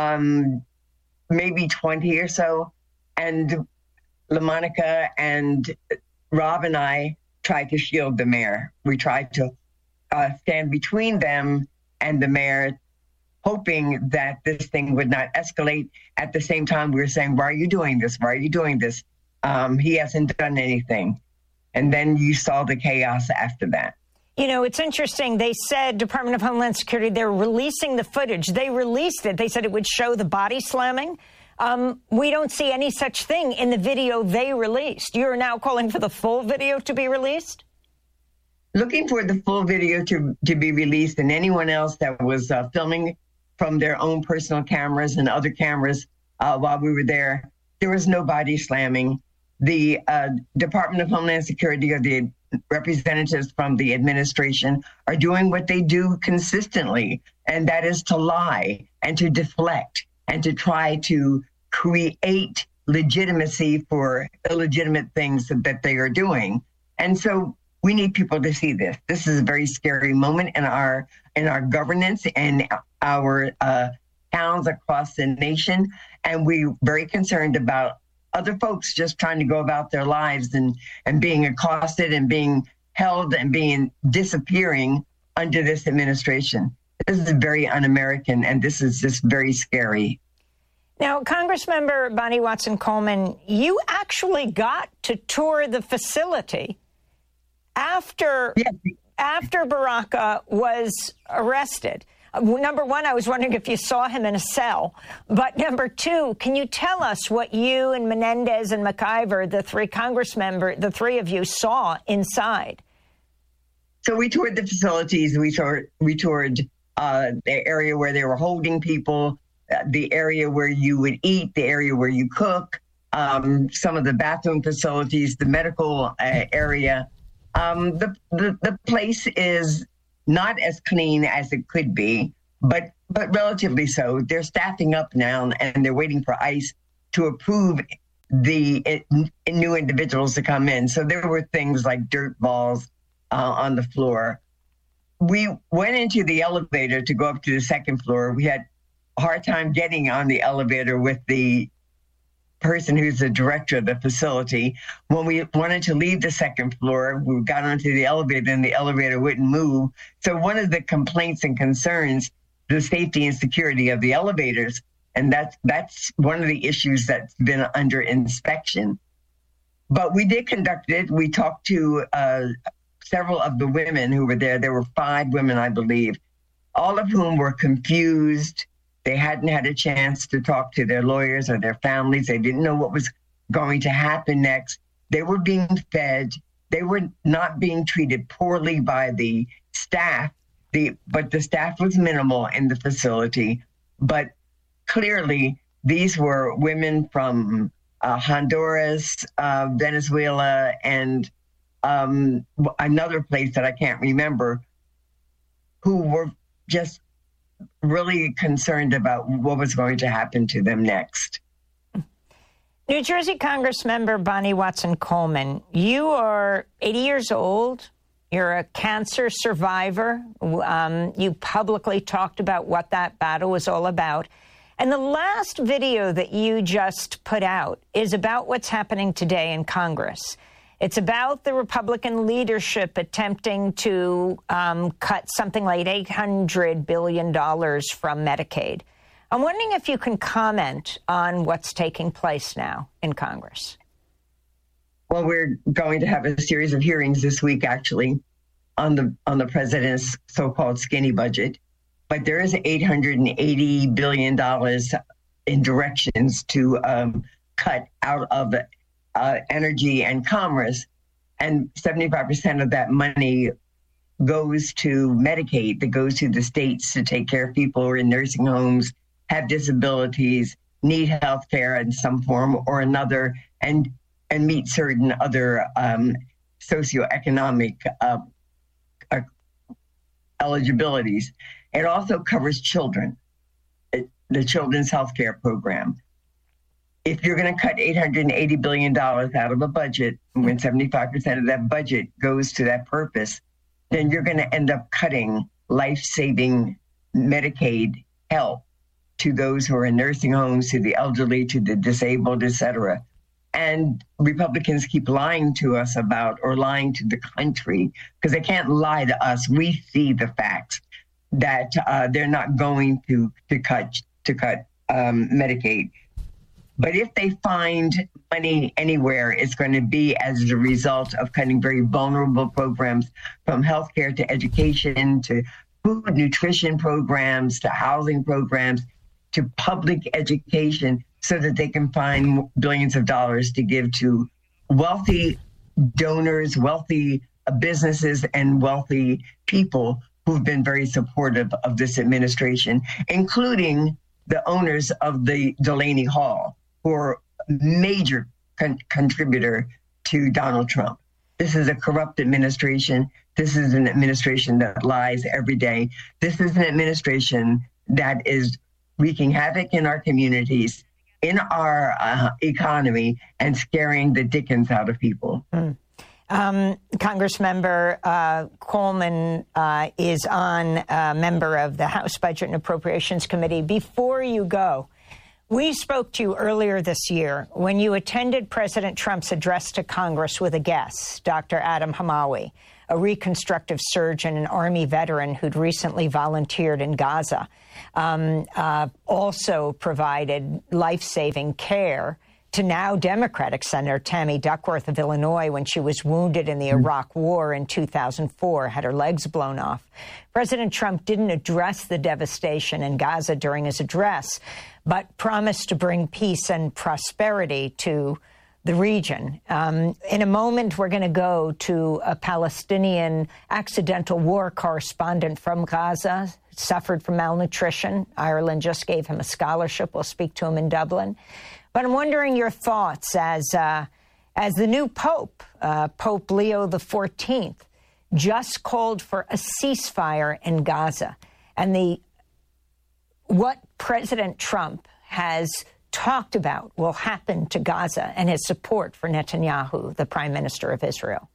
S20: um, maybe twenty or so. And LaMonica and Rob and I tried to shield the mayor. We tried to uh, stand between them and the mayor, hoping that this thing would not escalate. At the same time, we were saying, why are you doing this? Why are you doing this? Um, he hasn't done anything. And then you saw the chaos after that.
S4: You know, it's interesting. They said, Department of Homeland Security, they're releasing the footage. They released it. They said it would show the body slamming. Um, we don't see any such thing in the video they released. You're now calling for the full video to be released?
S20: Looking for the full video to, to be released, and anyone else that was uh, filming from their own personal cameras and other cameras uh, while we were there. There was no body slamming. The uh, Department of Homeland Security or the representatives from the administration are doing what they do consistently, and that is to lie and to deflect and to try to create legitimacy for illegitimate things that they are doing. And so we need people to see this. This is a very scary moment in our in our governance and our uh, towns across the nation. And we're very concerned about other folks just trying to go about their lives and, and being accosted and being held and being disappearing under this administration. This is very un-American, and this is just very scary.
S4: Now, Congressmember Bonnie Watson-Coleman, you actually got to tour the facility after, yes. after Baraka was arrested. Uh, number one, I was wondering if you saw him in a cell. But number two, can you tell us what you and Menendez and McIver, the three Congress members, the three of you, saw inside?
S20: So we toured the facilities. We toured, we toured uh, the area where they were holding people, the area where you would eat, the area where you cook, um, some of the bathroom facilities, the medical uh, area. Um, the, the the place is not as clean as it could be, but but relatively so. They're staffing up now, and they're waiting for ICE to approve the it, new individuals to come in. So there were things like dirt balls uh, on the floor. We went into the elevator to go up to the second floor. We had hard time getting on the elevator with the person who's the director of the facility. When we wanted to leave the second floor, we got onto the elevator and the elevator wouldn't move. So one of the complaints and concerns, the safety and security of the elevators, and that's that's one of the issues that's been under inspection. But we did conduct it. We talked to uh, several of the women who were there. There were five women, I believe, all of whom were confused. They hadn't had a chance to talk to their lawyers or their families. They didn't know what was going to happen next. They were being fed. They were not being treated poorly by the staff, the, but the staff was minimal in the facility. But clearly, these were women from uh, Honduras, uh, Venezuela, and um, another place that I can't remember, who were just really concerned about what was going to happen to them next.
S4: New Jersey Congressmember Bonnie Watson-Coleman, you are eighty years old. You're a cancer survivor. Um, you publicly talked about what that battle was all about. And the last video that you just put out is about what's happening today in Congress. It's about the Republican leadership attempting to um, cut something like eight hundred billion dollars from Medicaid. I'm wondering if you can comment on what's taking place now in Congress.
S20: Well, we're going to have a series of hearings this week, actually, on the on the president's so-called skinny budget. But there is eight hundred eighty billion dollars in directions to um, cut out of uh, energy and commerce. And seventy-five percent of that money goes to Medicaid, that goes to the states to take care of people who are in nursing homes, have disabilities, need health care in some form or another, and and meet certain other um, socioeconomic uh, uh, eligibilities. It also covers children, the Children's Health Care Program. If you're going to cut eight hundred eighty billion dollars out of a budget, when seventy-five percent of that budget goes to that purpose, then you're going to end up cutting life-saving Medicaid help to those who are in nursing homes, to the elderly, to the disabled, et cetera. And Republicans keep lying to us about, or lying to the country, because they can't lie to us. We see the facts that uh, they're not going to to cut to cut um, Medicaid. But if they find money anywhere, it's going to be as a result of cutting very vulnerable programs, from healthcare to education to food nutrition programs to housing programs to public education, so that they can find billions of dollars to give to wealthy donors, wealthy businesses, and wealthy people who've been very supportive of this administration, including the owners of the Delaney Hall, who are a major con- contributor to Donald Trump. This is a corrupt administration. This is an administration that lies every day. This is an administration that is wreaking havoc in our communities, in our uh, economy, and scaring the dickens out of people.
S4: Mm. Um, Congressmember uh, Coleman uh, is on a member of the House Budget and Appropriations Committee. Before you go, we spoke to you earlier this year when you attended President Trump's address to Congress with a guest, Doctor Adam Hamawi. a reconstructive surgeon, an Army veteran who'd recently volunteered in Gaza, um, uh, also provided life-saving care to now Democratic Senator Tammy Duckworth of Illinois when she was wounded in the Iraq War in two thousand four, had her legs blown off. President Trump didn't address the devastation in Gaza during his address, but promised to bring peace and prosperity to the region. Um, in a moment, we're going to go to a Palestinian accidental war correspondent from Gaza, suffered from malnutrition. Ireland just gave him a scholarship. We'll speak to him in Dublin. But I'm wondering your thoughts as uh, as the new Pope, uh, Pope Leo the fourteenth, just called for a ceasefire in Gaza, and the what President Trump has talked about will happen to Gaza and his support for Netanyahu, the Prime Minister of Israel.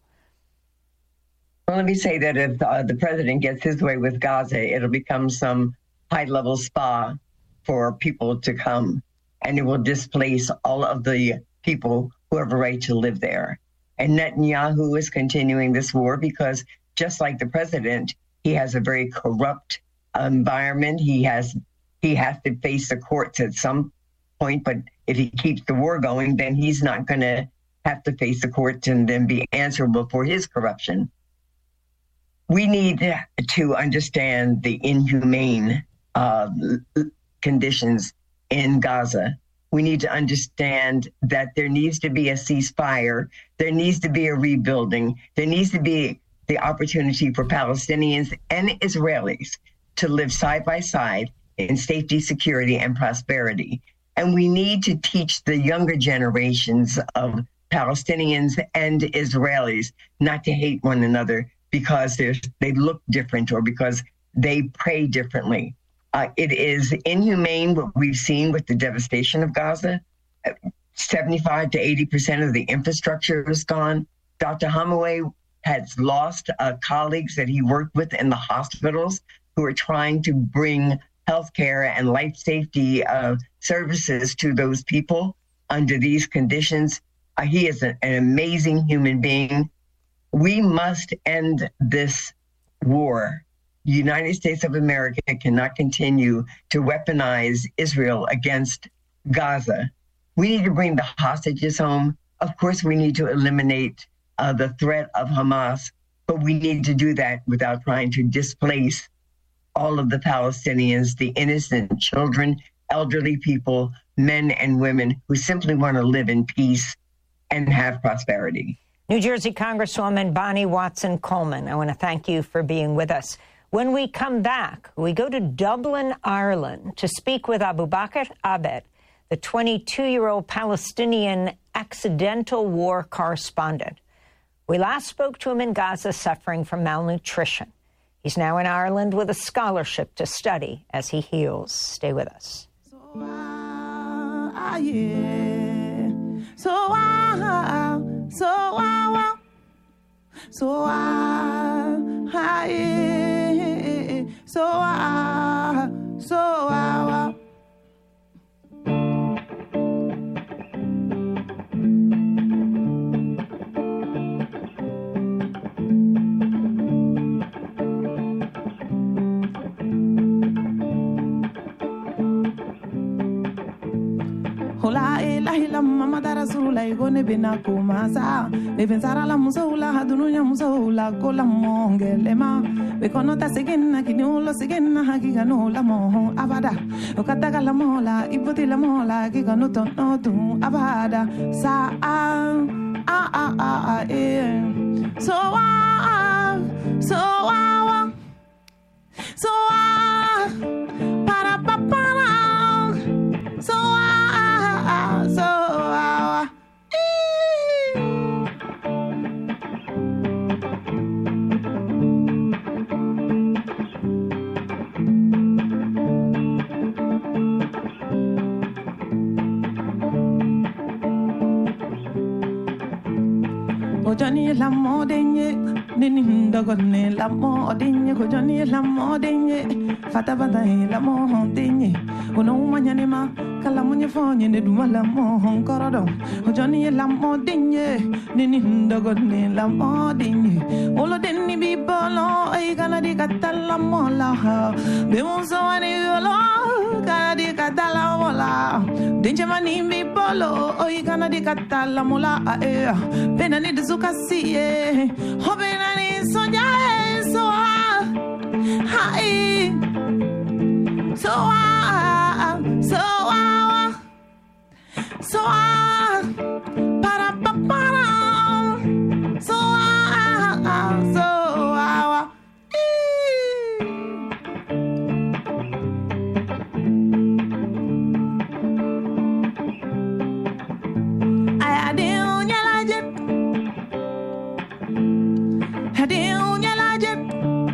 S20: Well, let me say that if uh, the president gets his way with Gaza, it'll become some high-level spa for people to come, and it will displace all of the people who have a right to live there. And Netanyahu is continuing this war because, just like the president, he has a very corrupt environment. He has he has to face the courts at some point, but if he keeps the war going, then he's not going to have to face the courts and then be answerable for his corruption. We need to understand the inhumane uh, conditions in Gaza. We need to understand that there needs to be a ceasefire. There needs to be a rebuilding. There needs to be the opportunity for Palestinians and Israelis to live side by side in safety, security, and prosperity. And we need to teach the younger generations of Palestinians and Israelis not to hate one another because they're, they look different or because they pray differently. Uh, it is inhumane what we've seen with the devastation of Gaza. seventy-five to eighty percent of the infrastructure is gone. Doctor Hamoueh has lost uh, colleagues that he worked with in the hospitals who are trying to bring healthcare and life safety uh, services to those people under these conditions. Uh, he is an, an amazing human being. We must end this war. The United States of America cannot continue to weaponize Israel against Gaza. We need to bring the hostages home. Of course, we need to eliminate uh, the threat of Hamas, but we need to do that without trying to displace all of the Palestinians, the innocent children, elderly people, men and women who simply want to live in peace and have prosperity.
S4: New Jersey Congresswoman Bonnie Watson Coleman, I want to thank you for being with us. When we come back, we go to Dublin, Ireland, to speak with Abu Bakr Abed, the twenty-two-year-old Palestinian accidental war correspondent. We last spoke to him in Gaza suffering from malnutrition. He's now in Ireland with a scholarship to study as he heals. Stay with us.
S21: So, uh, yeah. So, uh, so, uh, so, uh, yeah. So, uh, so, uh, Hola ilahi lamma madara surula igone bina kumasa levensara la musoula hadununya musoula kola mongelema bekono ta sigena kinulo sigena hagiga no la mo abada okataga la mola iboti la mola giga no to no tu abada sa a a a a e so a so a so a para pa para so a so uh, Johnny la modenye nini ndogone la modenye ko Johnny la modenye fata bata la modenye uno manyane ma kala mo nyefonye ne dumala mo honkorodon hojoni la mo dinye nini ndogo ne la mo dinye olo denni bi bolo ay kana di katala mo la be mo so ani yolo kana di katala mo la dinje mani bi bolo ay kana di katala mo la e pena ni zuka siye hobena ni sonja so hi so ah so ah so ah para pa para so ah so ah I had in your legend had in your legend.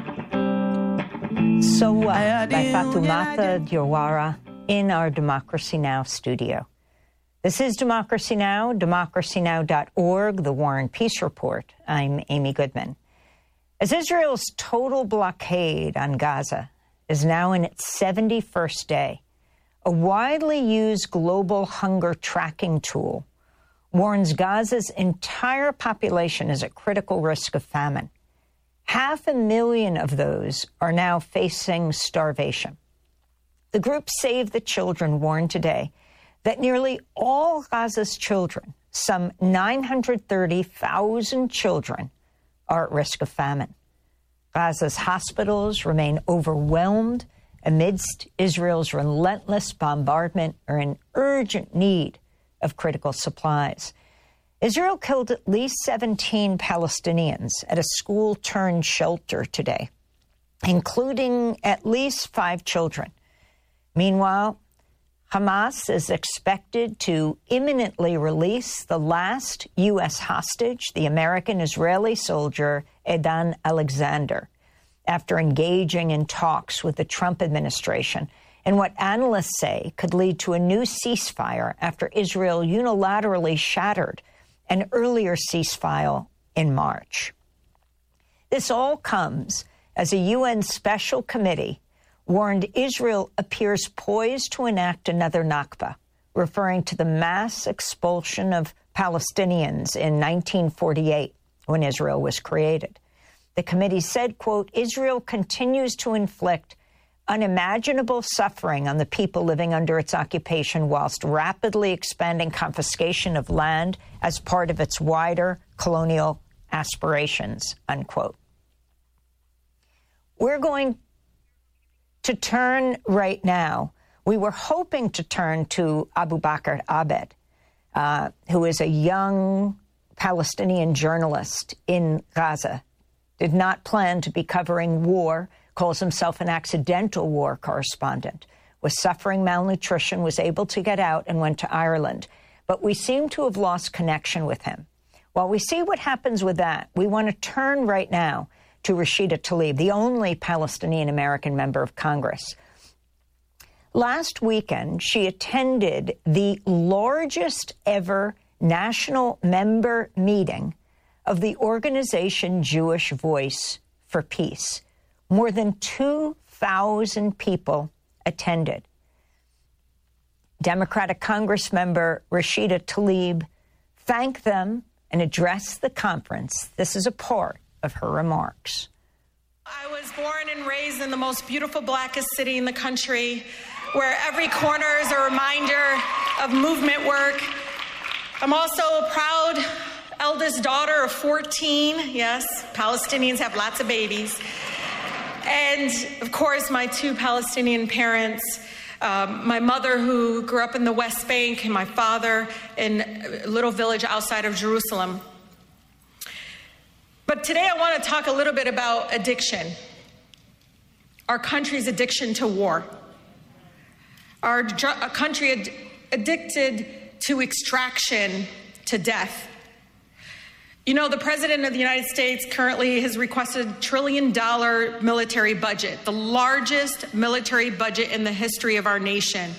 S4: So uh, by Fatoumata Diawara in our Democracy Now! Studio. This is Democracy Now!, democracy now dot org, the War and Peace Report. I'm Amy Goodman. As Israel's total blockade on Gaza is now in its seventy-first day, a widely used global hunger tracking tool warns Gaza's entire population is at critical risk of famine. Half a million of those are now facing starvation. The group Save the Children warned today that nearly all Gaza's children, some nine hundred thirty thousand children, are at risk of famine. Gaza's hospitals remain overwhelmed amidst Israel's relentless bombardment, are in urgent need of critical supplies. Israel killed at least seventeen Palestinians at a school-turned-shelter today, including at least five children. Meanwhile, Hamas is expected to imminently release the last U S hostage, the American-Israeli soldier Edan Alexander, after engaging in talks with the Trump administration in what analysts say could lead to a new ceasefire after Israel unilaterally shattered an earlier ceasefire in March. This all comes as a U N special committee warned Israel appears poised to enact another Nakba, referring to the mass expulsion of Palestinians in nineteen forty-eight, when Israel was created. The committee said, quote, Israel continues to inflict unimaginable suffering on the people living under its occupation whilst rapidly expanding confiscation of land as part of its wider colonial aspirations, unquote. We're going to turn right now. We were hoping to turn to Abu Bakr Abed, uh, who is a young Palestinian journalist in Gaza, did not plan to be covering war, calls himself an accidental war correspondent, was suffering malnutrition, was able to get out and went to Ireland. But we seem to have lost connection with him. While we see what happens with that, we want to turn right now to Rashida Tlaib, the only Palestinian-American member of Congress. Last weekend, she attended the largest ever national member meeting of the organization Jewish Voice for Peace. More than two thousand people attended. Democratic Congress member Rashida Tlaib thanked them and addressed the conference. This is a part of her remarks.
S1: I was born and raised in the most beautiful, blackest city in the country, where every corner is a reminder of movement work. I'm also a proud eldest daughter of fourteen. Yes, Palestinians have lots of babies. And, of course, my two Palestinian parents, um, my mother, who grew up in the West Bank, and my father in a little village outside of Jerusalem. But today I want to talk a little bit about addiction, our country's addiction to war, our a country ad- addicted to extraction, to death. You know, the President of the United States currently has requested a trillion dollar military budget, the largest military budget in the history of our nation.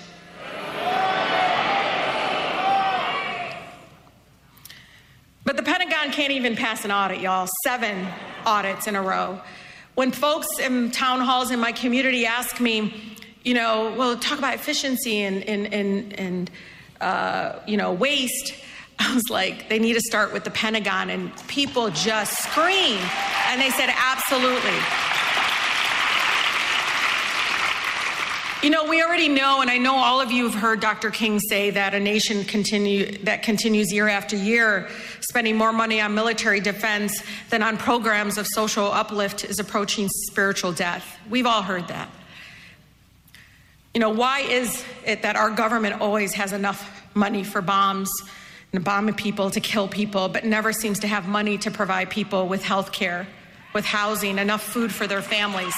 S1: But the Pentagon can't even pass an audit, y'all. Seven audits in a row. When folks in town halls in my community ask me, you know, well, talk about efficiency and, and, and, and uh, you know, waste. I was like, they need to start with the Pentagon, and people just screamed, and they said, absolutely. You know, we already know, and I know all of you have heard Doctor King say that a nation continue, that continues year after year spending more money on military defense than on programs of social uplift is approaching spiritual death. We've all heard that. You know, why is it that our government always has enough money for bombs and bombing people to kill people, but never seems to have money to provide people with health care, with housing, enough food for their families?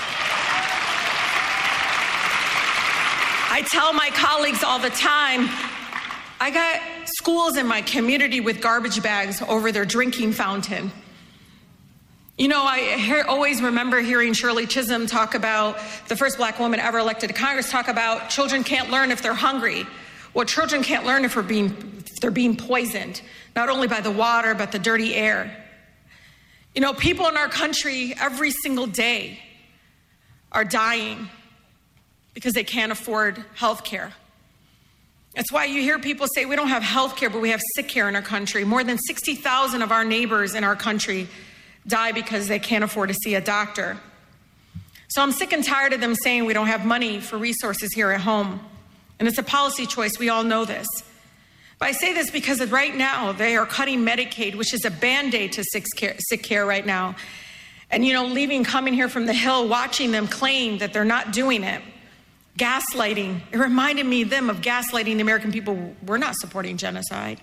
S1: I tell my colleagues all the time, I got schools in my community with garbage bags over their drinking fountain. You know, I hear, always remember hearing Shirley Chisholm talk about, the first black woman ever elected to Congress, talk about children can't learn if they're hungry. Well, children can't learn if, we're being, if they're being poisoned, not only by the water, but the dirty air. You know, people in our country every single day are dying because they can't afford health care. That's why you hear people say we don't have health care, but we have sick care in our country. More than sixty thousand of our neighbors in our country die because they can't afford to see a doctor. So I'm sick and tired of them saying we don't have money for resources here at home. And it's a policy choice, we all know this. But I say this because right now they are cutting Medicaid, which is a Band-Aid to sick care, sick care right now. And you know, leaving, coming here from the Hill, watching them claim that they're not doing it. Gaslighting, it reminded me them of gaslighting the American people. We're not supporting genocide.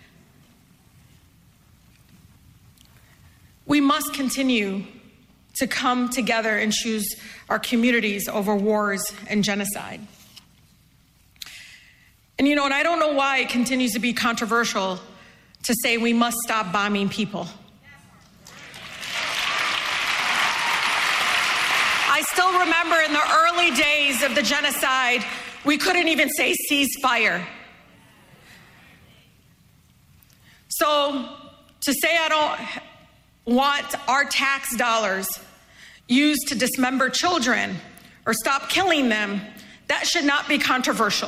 S1: We must continue to come together and choose our communities over wars and genocide. And you know, and I don't know why it continues to be controversial to say we must stop bombing people. I still remember in the early days of the genocide, we couldn't even say ceasefire. So to say I don't want our tax dollars used to dismember children or stop killing them, that should not be controversial.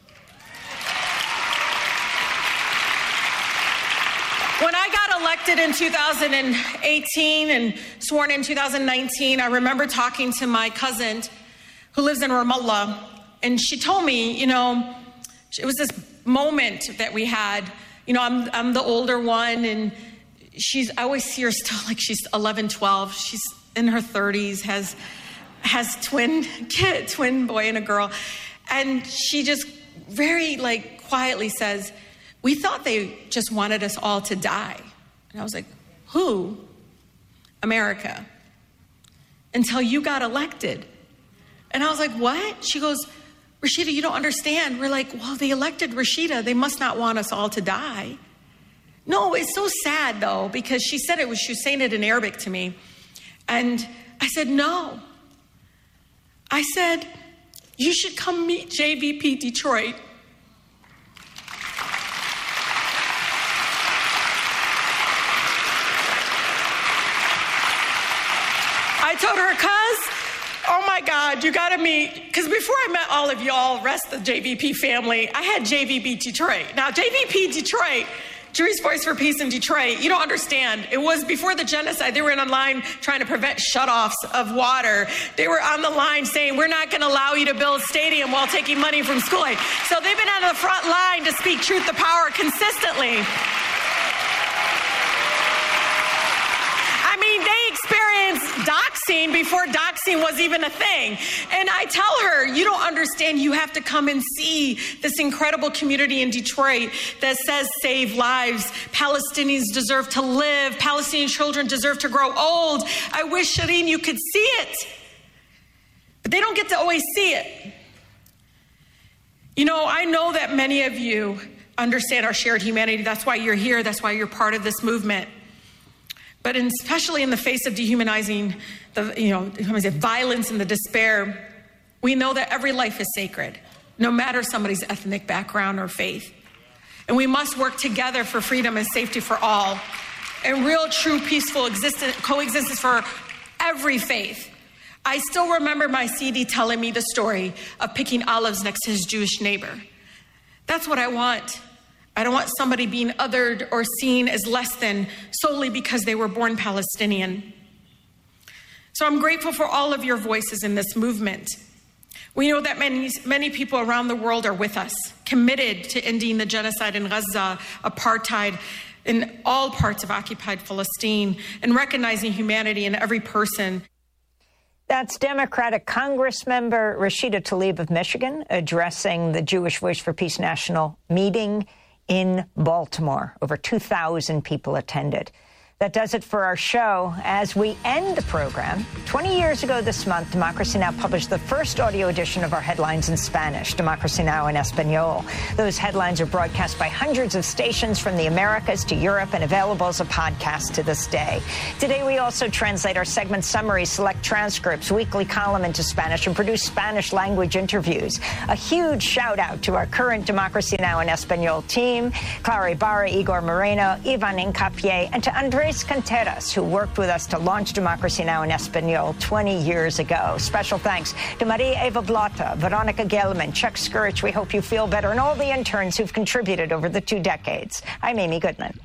S1: When I got elected in two thousand eighteen and sworn in two thousand nineteen, I remember talking to my cousin who lives in Ramallah, and she told me, you know, it was this moment that we had. You know, I'm, I'm the older one, and she's, I always see her still like she's eleven, twelve. She's in her thirties, has, has twin kid, twin boy and a girl. And she just very like quietly says, we thought they just wanted us all to die. And I was like, who? America. Until you got elected. And I was like, what? She goes, Rashida, you don't understand. We're like, well, they elected Rashida. They must not want us all to die. No, it's so sad though, because she said it was, she was saying it in Arabic to me. And I said, no. I said, you should come meet J V P Detroit. I told her, cuz, oh my God, you gotta meet, because before I met all of y'all, rest of the J V P family, I had J V P Detroit. Now, J V P Detroit, Jury's Voice for Peace in Detroit, you don't understand. It was before the genocide. They were in a line trying to prevent shutoffs of water. They were on the line saying, we're not gonna allow you to build a stadium while taking money from school aid. So they've been on the front line to speak truth to power consistently. I mean, they experienced doxing before doxing was even a thing. And I tell her, you don't understand, you have to come and see this incredible community in Detroit that says save lives. Palestinians deserve to live. Palestinian children deserve to grow old. I wish, Shireen, you could see it. But they don't get to always see it. You know, I know that many of you understand our shared humanity. That's why you're here. That's why you're part of this movement. But in, especially in the face of dehumanizing, the you know, violence and the despair, we know that every life is sacred, no matter somebody's ethnic background or faith. And we must work together for freedom and safety for all, and real, true, peaceful existence, coexistence for every faith. I still remember my C D telling me the story of picking olives next to his Jewish neighbor. That's what I want. I don't want somebody being othered or seen as less than solely because they were born Palestinian. So I'm grateful for all of your voices in this movement. We know that many, many people around the world are with us, committed to ending the genocide in Gaza, apartheid in all parts of occupied Palestine, and recognizing humanity in every person.
S4: That's Democratic Congressmember Rashida Tlaib of Michigan addressing the Jewish Voice for Peace National meeting in Baltimore. Over two thousand people attended. That does it for our show. As we end the program, twenty years ago this month, Democracy Now! Published the first audio edition of our headlines in Spanish, Democracy Now! In Espanol. Those headlines are broadcast by hundreds of stations from the Americas to Europe and available as a podcast to this day. Today, we also translate our segment summaries, select transcripts, weekly column into Spanish, and produce Spanish language interviews. A huge shout out to our current Democracy Now! In Espanol team, Clara Ibarra, Igor Moreno, Ivan Incapié, and to Andres Canteras, who worked with us to launch Democracy Now! In Espanol twenty years ago. Special thanks to Maria Eva Blota, Veronica Gelman, Chuck Skurich, we hope you feel better, and all the interns who've contributed over the two decades. I'm Amy Goodman.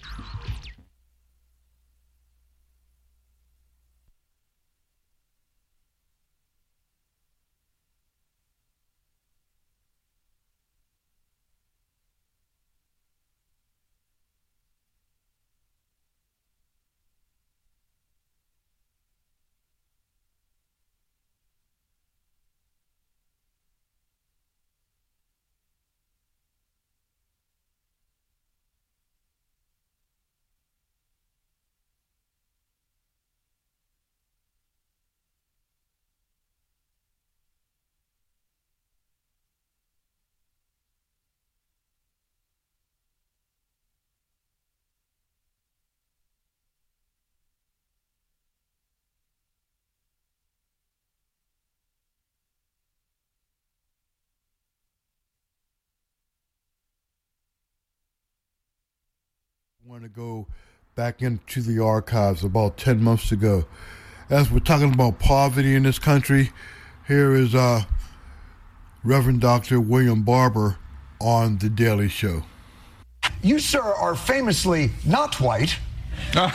S2: I want to go back into the archives about ten months ago. As we're talking about poverty in this country, here is uh, Reverend Doctor William Barber on The Daily Show.
S22: You, sir, are famously not white.
S23: well,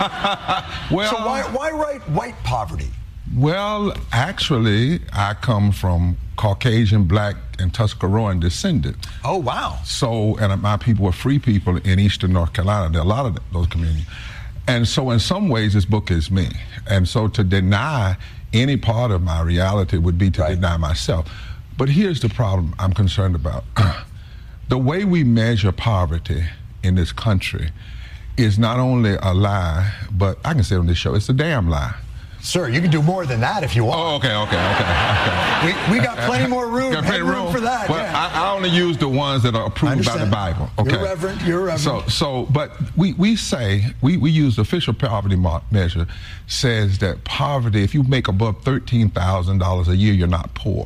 S22: so why, why write white poverty?
S23: Well, actually, I come from Caucasian, black, and Tuscaroran descendant.
S22: Oh, wow.
S23: So, and my people were free people in eastern North Carolina. There are a lot of those communities. And so in some ways, this book is me. And so to deny any part of my reality would be to right. deny myself. But here's the problem I'm concerned about. The way we measure poverty in this country is not only a lie, but I can say it on this show, it's a damn lie.
S22: Sir, you can do more than that if you want.
S23: Oh, okay, okay, okay.
S22: we, we got plenty more room,
S23: got plenty
S22: room,
S23: room
S22: for that.
S23: Well,
S22: yeah.
S23: I, I only use the ones that are approved by the Bible. Okay.
S22: You're reverend, you're reverend.
S23: So, so, but we, we say, we, we use the official poverty measure, says that poverty, if you make above thirteen thousand dollars a year, you're not poor.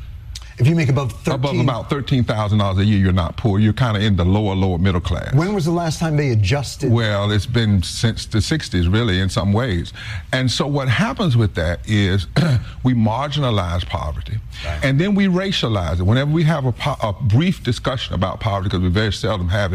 S22: If you make above thirteen
S23: above about thirteen thousand dollars a year, you're not poor. You're kind of in the lower, lower middle class.
S22: When was the last time they adjusted?
S23: Well, it's been since the sixties, really, in some ways. And so what happens with that is we marginalize poverty, right. and then we racialize it. Whenever we have a, po- a brief discussion about poverty, because we very seldom have it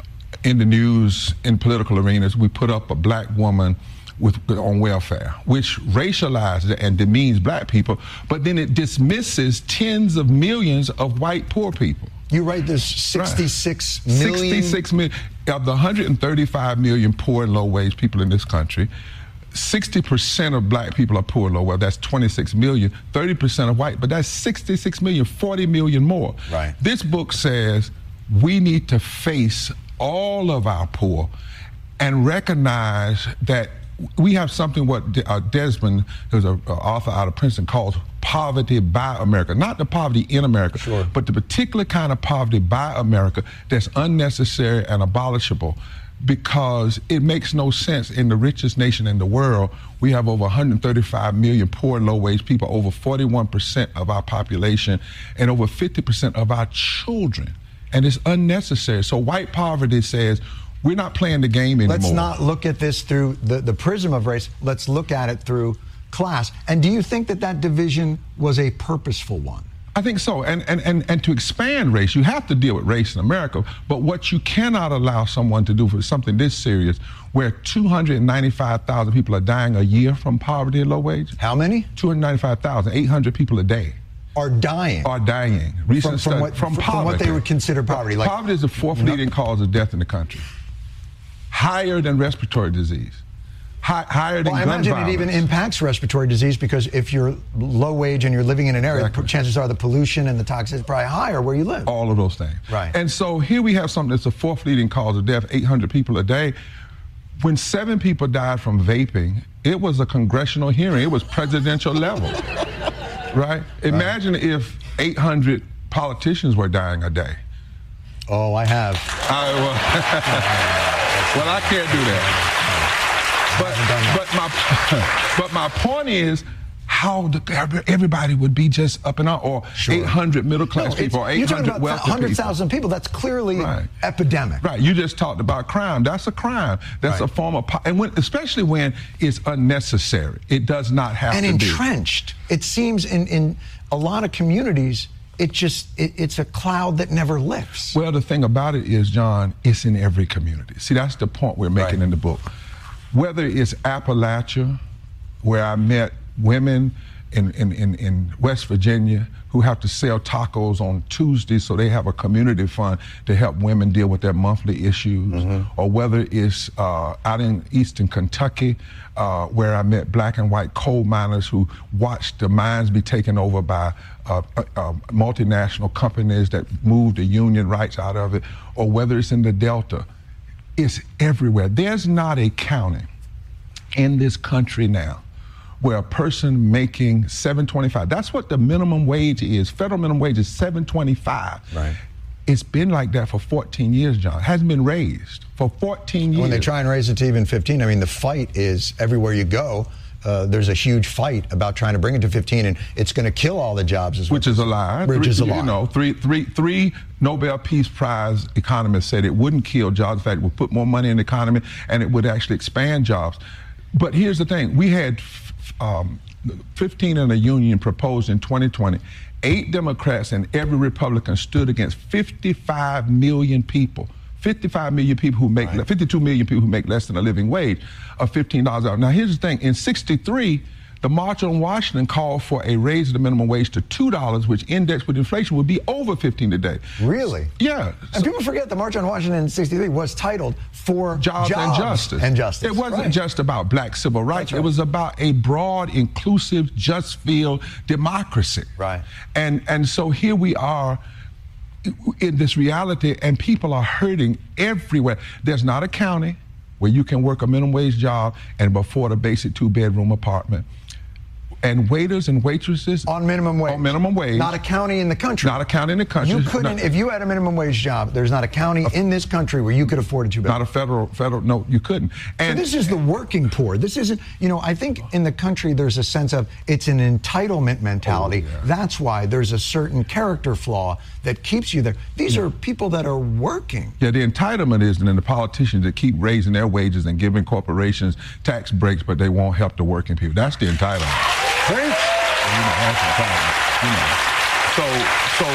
S23: in the news, in political arenas, we put up a black woman with on welfare, which racializes and demeans black people, but then it dismisses tens of millions of white poor people.
S22: You write there's sixty-six
S23: right.
S22: million?
S23: sixty-six million. Of the one hundred thirty-five million poor and low-wage people in this country, sixty percent of black people are poor and low. Well, that's twenty-six million, thirty percent of white, but that's sixty-six million, forty million more.
S22: Right.
S23: This book says we need to face all of our poor and recognize that we have something what uh, Desmond, who's an author out of Princeton, calls poverty by America. Not the poverty in America,
S22: sure.
S23: but the particular kind of poverty by America that's unnecessary and abolishable, because it makes no sense. In the richest nation in the world, we have over one hundred thirty-five million poor, low-wage people, over forty-one percent of our population, and over fifty percent of our children. And it's unnecessary. So white poverty says, we're not playing the game anymore.
S22: Let's not look at this through the, the prism of race. Let's look at it through class. And do you think that that division was a purposeful one?
S23: I think so. And, and, and, and to expand race, you have to deal with race in America. But what you cannot allow someone to do for something this serious, where two hundred ninety-five thousand people are dying a year from poverty and low wage.
S22: How many?
S23: two hundred ninety-five thousand, eight hundred people a day.
S22: Are dying.
S23: Are dying. Recent
S22: from, from,
S23: study,
S22: what,
S23: from,
S22: from
S23: poverty.
S22: what they would consider poverty. Like,
S23: poverty is the fourth no. leading cause of death in the country. Higher than respiratory disease. High, higher than
S22: well, I
S23: gun
S22: imagine
S23: violence.
S22: it even impacts respiratory disease, because if you're low wage and you're living in an area, exactly. chances are the pollution and the toxins are probably higher where you live.
S23: All of those things.
S22: Right.
S23: And so here we have something that's the fourth leading cause of death, eight hundred people a day. When seven people died from vaping, it was a congressional hearing. It was presidential level. Right? Imagine right. if eight hundred politicians were dying a day.
S22: Oh, I have.
S23: I, well, well, I can't do that. But, but my but my point is how the, everybody would be just up and out, or sure. eight hundred middle class no, people, or eight hundred wealthy people.
S22: one hundred thousand people. That's clearly right. epidemic.
S23: Right. You just talked about crime. That's a crime. That's right. a form of, and when, especially when it's unnecessary. It does not have
S22: and
S23: to be.
S22: And entrenched. It seems in in a lot of communities, it just it, it's a cloud that never lifts.
S23: Well, the thing about it is, John, it's in every community. See, that's the point we're making right. in the book. Whether it's Appalachia, where I met women in, in, in, in West Virginia who have to sell tacos on Tuesdays so they have a community fund to help women deal with their monthly issues, mm-hmm. or whether it's uh, out in eastern Kentucky, uh, where I met black and white coal miners who watched the mines be taken over by uh, uh, uh, multinational companies that moved the union rights out of it, or whether it's in the Delta. It's everywhere. There's not a county in this country now where a person making seven twenty-five, that's what the minimum wage is. Federal minimum wage is seven twenty-five.
S22: Right.
S23: It's been like that for fourteen years, John. It hasn't been raised for fourteen years.
S22: When they try and raise it to even fifteen, I mean, the fight is everywhere you go. Uh, there's a huge fight about trying to bring it to fifteen, and it's going to kill all the jobs as well.
S23: Which is a lie.
S22: Which
S23: three,
S22: is a lie.
S23: You know, three, three, three Nobel Peace Prize economists said it wouldn't kill jobs. In fact, it would put more money in the economy, and it would actually expand jobs. But here's the thing. We had um, fifteen in a union proposed in twenty twenty. Eight Democrats and every Republican stood against fifty-five million people. fifty-five million people who make, right. fifty-two million people who make less than a living wage of fifteen dollars an hour. Now, here's the thing. In sixty-three, the March on Washington called for a raise of the minimum wage to two dollars, which indexed with inflation would be over fifteen today.
S22: Really?
S23: Yeah.
S22: And so, people forget the March on Washington in sixty-three was titled For
S23: Jobs,
S22: jobs
S23: and Justice.
S22: And Justice.
S23: It wasn't
S22: right.
S23: just about black civil rights.
S22: Right.
S23: It was about a broad, inclusive, just feel democracy.
S22: Right.
S23: And, and so here we are in this reality, and people are hurting everywhere. There's not a county where you can work a minimum wage job and afford a basic two-bedroom apartment. And waiters and waitresses
S22: on minimum wage.
S23: On minimum wage.
S22: Not a county in the country.
S23: Not a county in the country.
S22: You couldn't,
S23: not,
S22: if you had a minimum wage job, there's not a county a, in this country where you could afford a two bedroom.
S23: Not a federal, federal, no, you couldn't.
S22: And so this is the working poor. This isn't, you know, I think in the country there's a sense of it's an entitlement mentality. Oh, yeah. That's why there's a certain character flaw that keeps you there. These yeah. are people that are working.
S23: Yeah, the entitlement is, and then the politicians that keep raising their wages and giving corporations tax breaks, but they won't help the working people. That's the entitlement.
S22: Great.
S23: You know, that's the problem. You know. So, so,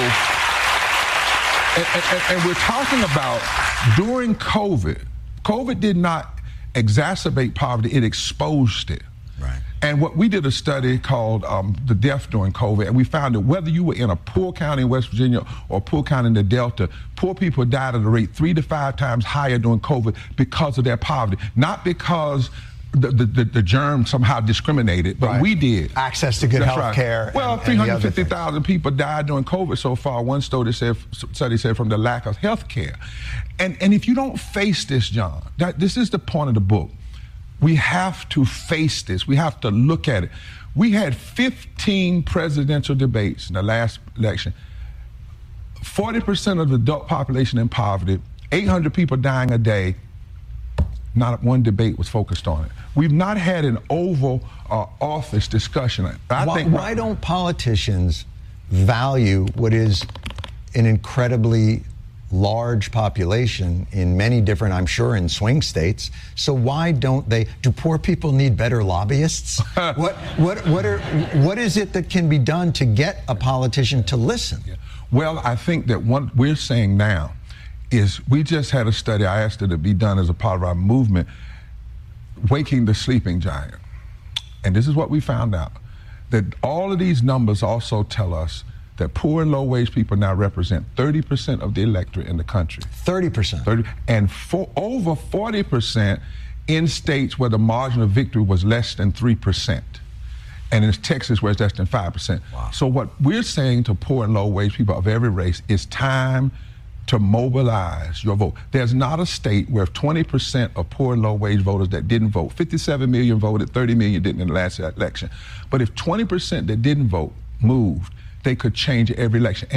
S23: and, and, and we're talking about during COVID. COVID did not exacerbate poverty; it exposed it.
S22: Right.
S23: And what we did a study called um, the death during COVID, and we found that whether you were in a poor county in West Virginia or a poor county in the Delta, poor people died at a rate three to five times higher during COVID because of their poverty, not because The, the, the germ somehow discriminated, but
S22: right.
S23: we did.
S22: Access to good
S23: That's
S22: health
S23: right.
S22: care.
S23: Well,
S22: and,
S23: three hundred fifty thousand
S22: and
S23: people died during COVID so far. One study said, study said from the lack of health care. And, and if you don't face this, John, that, this is the point of the book. We have to face this. We have to look at it. We had fifteen presidential debates in the last election. forty percent of the adult population in poverty, eight hundred people dying a day. Not one debate was focused on it. We've not had an Oval uh, Office discussion. I
S22: why,
S23: think
S22: why don't politicians value what is an incredibly large population in many different, I'm sure, in swing states. So why don't they? Do poor people need better lobbyists? what what what are what is it that can be done to get a politician to listen?
S23: Well, I think that what we're saying now is we just had a study. I asked it to be done as a part of our movement, Waking the Sleeping Giant. And this is what we found out, that all of these numbers also tell us that poor and low-wage people now represent thirty percent of the electorate in the country.
S22: thirty percent.
S23: thirty, and for, over forty percent in states where the margin of victory was less than three percent. And in Texas where it's less than five percent. Wow. So what we're saying to poor and low-wage people of every race is time to mobilize your vote. There's not a state where twenty percent of poor and low-wage voters that didn't vote, fifty-seven million voted, thirty million didn't in the last election. But if twenty percent that didn't vote moved, they could change every election.